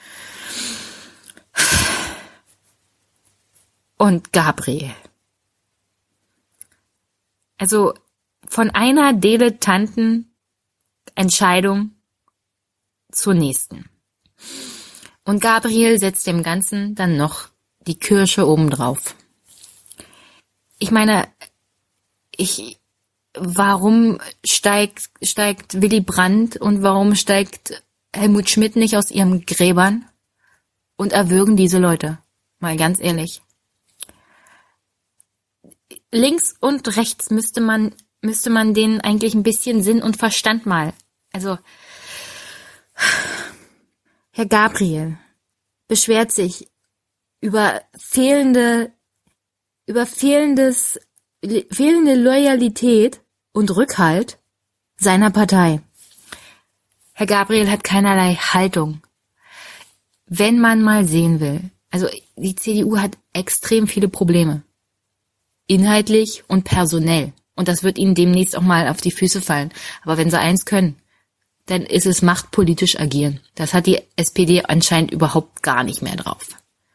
Und Gabriel. Also von einer dilettanten Entscheidung zur nächsten. Und Gabriel setzt dem Ganzen dann noch die Kirsche obendrauf. Ich meine, ich, warum steigt, steigt Willy Brandt und warum steigt Helmut Schmidt nicht aus ihren Gräbern und erwürgen diese Leute? Mal ganz ehrlich. Links und rechts müsste man, müsste man denen eigentlich ein bisschen Sinn und Verstand mal. Also, Herr Gabriel beschwert sich über fehlende, über fehlendes, fehlende Loyalität und Rückhalt seiner Partei. Herr Gabriel hat keinerlei Haltung. Wenn man mal sehen will, also die C D U hat extrem viele Probleme. Inhaltlich und personell. Und das wird ihnen demnächst auch mal auf die Füße fallen. Aber wenn sie eins können, dann ist es machtpolitisch agieren. Das hat die S P D anscheinend überhaupt gar nicht mehr drauf.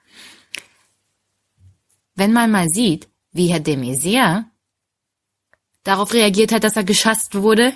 Wenn man mal sieht, wie Herr de Maizière darauf reagiert hat, dass er geschasst wurde,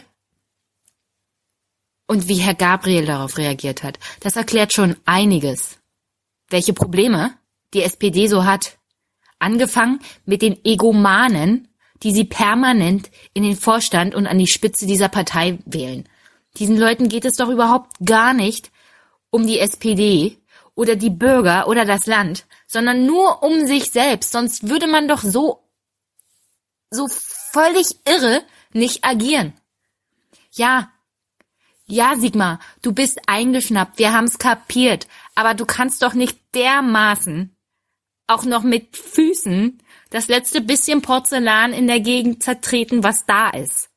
und wie Herr Gabriel darauf reagiert hat, das erklärt schon einiges, welche Probleme die S P D so hat. Angefangen mit den Egomanen, die sie permanent in den Vorstand und an die Spitze dieser Partei wählen. Diesen Leuten geht es doch überhaupt gar nicht um die S P D oder die Bürger oder das Land, sondern nur um sich selbst. Sonst würde man doch so, so völlig irre nicht agieren. Ja, ja, Sigmar, du bist eingeschnappt, wir haben's kapiert, aber du kannst doch nicht dermaßen auch noch mit Füßen das letzte bisschen Porzellan in der Gegend zertreten, was da ist.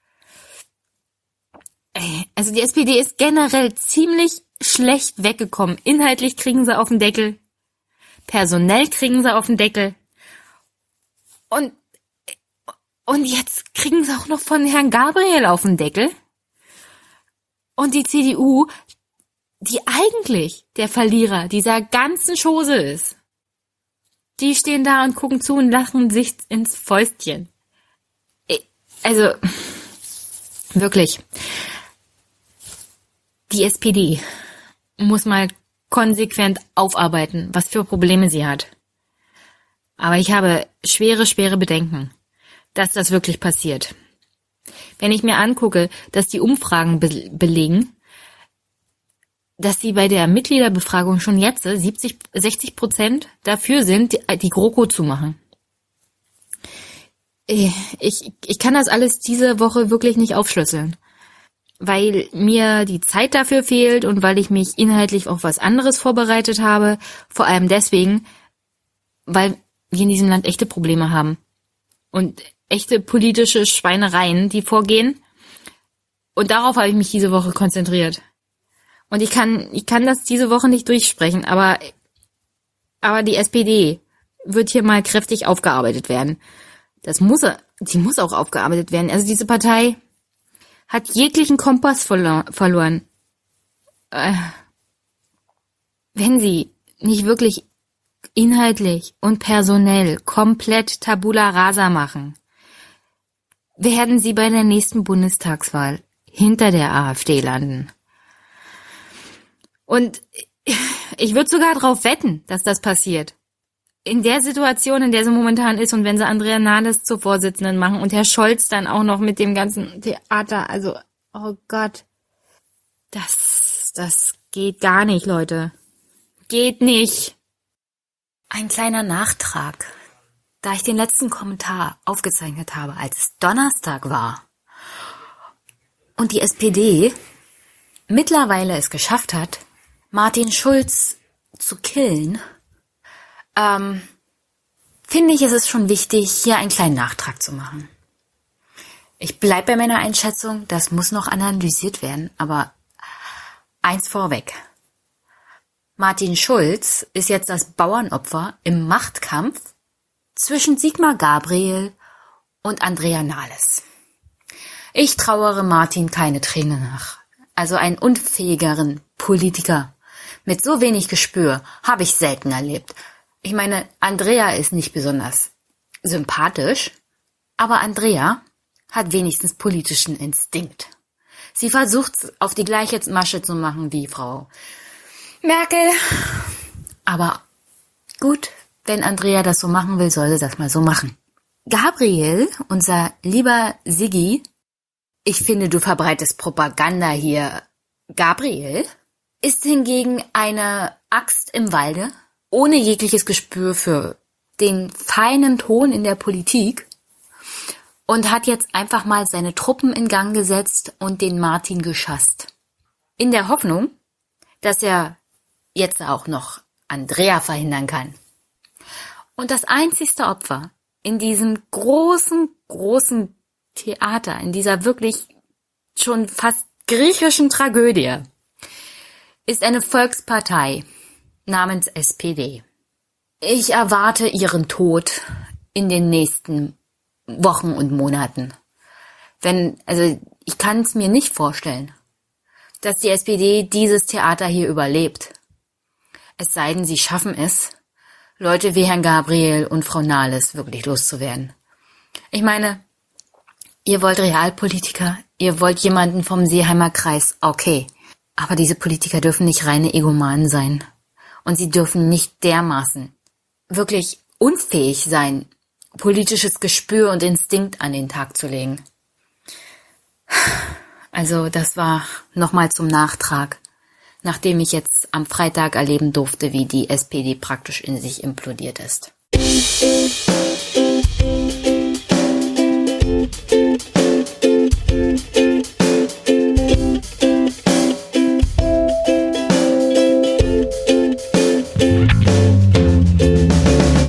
Also die S P D ist generell ziemlich schlecht weggekommen. Inhaltlich kriegen sie auf den Deckel. Personell kriegen sie auf den Deckel. Und, und jetzt kriegen sie auch noch von Herrn Gabriel auf den Deckel. Und die C D U, die eigentlich der Verlierer dieser ganzen Chose ist, die stehen da und gucken zu und lachen sich ins Fäustchen. Also, wirklich. Die S P D muss mal konsequent aufarbeiten, was für Probleme sie hat. Aber ich habe schwere, schwere Bedenken, dass das wirklich passiert. Wenn ich mir angucke, dass die Umfragen be- belegen, dass sie bei der Mitgliederbefragung schon jetzt siebzig, sechzig Prozent dafür sind, die, die GroKo zu machen. Ich, ich kann das alles diese Woche wirklich nicht aufschlüsseln, weil mir die Zeit dafür fehlt und weil ich mich inhaltlich auf was anderes vorbereitet habe. Vor allem deswegen, weil wir in diesem Land echte Probleme haben und echte politische Schweinereien, die vorgehen. Und darauf habe ich mich diese Woche konzentriert. Und ich kann, ich kann das diese Woche nicht durchsprechen, aber, aber die S P D wird hier mal kräftig aufgearbeitet werden. Das muss, die muss auch aufgearbeitet werden. Also diese Partei hat jeglichen Kompass verlo- verloren. Äh, wenn sie nicht wirklich inhaltlich und personell komplett Tabula Rasa machen, werden sie bei der nächsten Bundestagswahl hinter der AfD landen. Und ich würde sogar darauf wetten, dass das passiert. in der Situation, in der sie momentan ist und wenn sie Andrea Nahles zur Vorsitzenden machen und Herr Scholz dann auch noch mit dem ganzen Theater, also, oh Gott, das, das geht gar nicht, Leute. Geht nicht. Ein kleiner Nachtrag. Da ich den letzten Kommentar aufgezeichnet habe, als es Donnerstag war und die S P D mittlerweile es geschafft hat, Martin Schulz zu killen, ähm, finde ich, ist es schon wichtig, hier einen kleinen Nachtrag zu machen. Ich bleibe bei meiner Einschätzung, das muss noch analysiert werden, aber eins vorweg. Martin Schulz ist jetzt das Bauernopfer im Machtkampf zwischen Sigmar Gabriel und Andrea Nahles. Ich trauere Martin keine Träne nach. Also einen unfähigeren Politiker mit so wenig Gespür habe ich selten erlebt. Ich meine, Andrea ist nicht besonders sympathisch, aber Andrea hat wenigstens politischen Instinkt. Sie versucht, auf die gleiche Masche zu machen wie Frau Merkel. Aber gut, wenn Andrea das so machen will, soll sie das mal so machen. Gabriel, unser lieber Siggi, ich finde, du verbreitest Propaganda hier. Gabriel ist hingegen eine Axt im Walde, ohne jegliches Gespür für den feinen Ton in der Politik und hat jetzt einfach mal seine Truppen in Gang gesetzt und den Martin geschasst. In der Hoffnung, dass er jetzt auch noch Andrea verhindern kann. Und das einzigste Opfer in diesem großen, großen Theater, in dieser wirklich schon fast griechischen Tragödie, ist eine Volkspartei namens S P D. Ich erwarte ihren Tod in den nächsten Wochen und Monaten. Wenn, also ich kann es mir nicht vorstellen, dass die S P D dieses Theater hier überlebt. Es sei denn, sie schaffen es, Leute wie Herrn Gabriel und Frau Nahles wirklich loszuwerden. Ich meine, ihr wollt Realpolitiker, ihr wollt jemanden vom Seeheimer Kreis, okay. Aber diese Politiker dürfen nicht reine Egomanen sein. Und sie dürfen nicht dermaßen wirklich unfähig sein, politisches Gespür und Instinkt an den Tag zu legen. Also das war nochmal zum Nachtrag, nachdem ich jetzt am Freitag erleben durfte, wie die S P D praktisch in sich implodiert ist.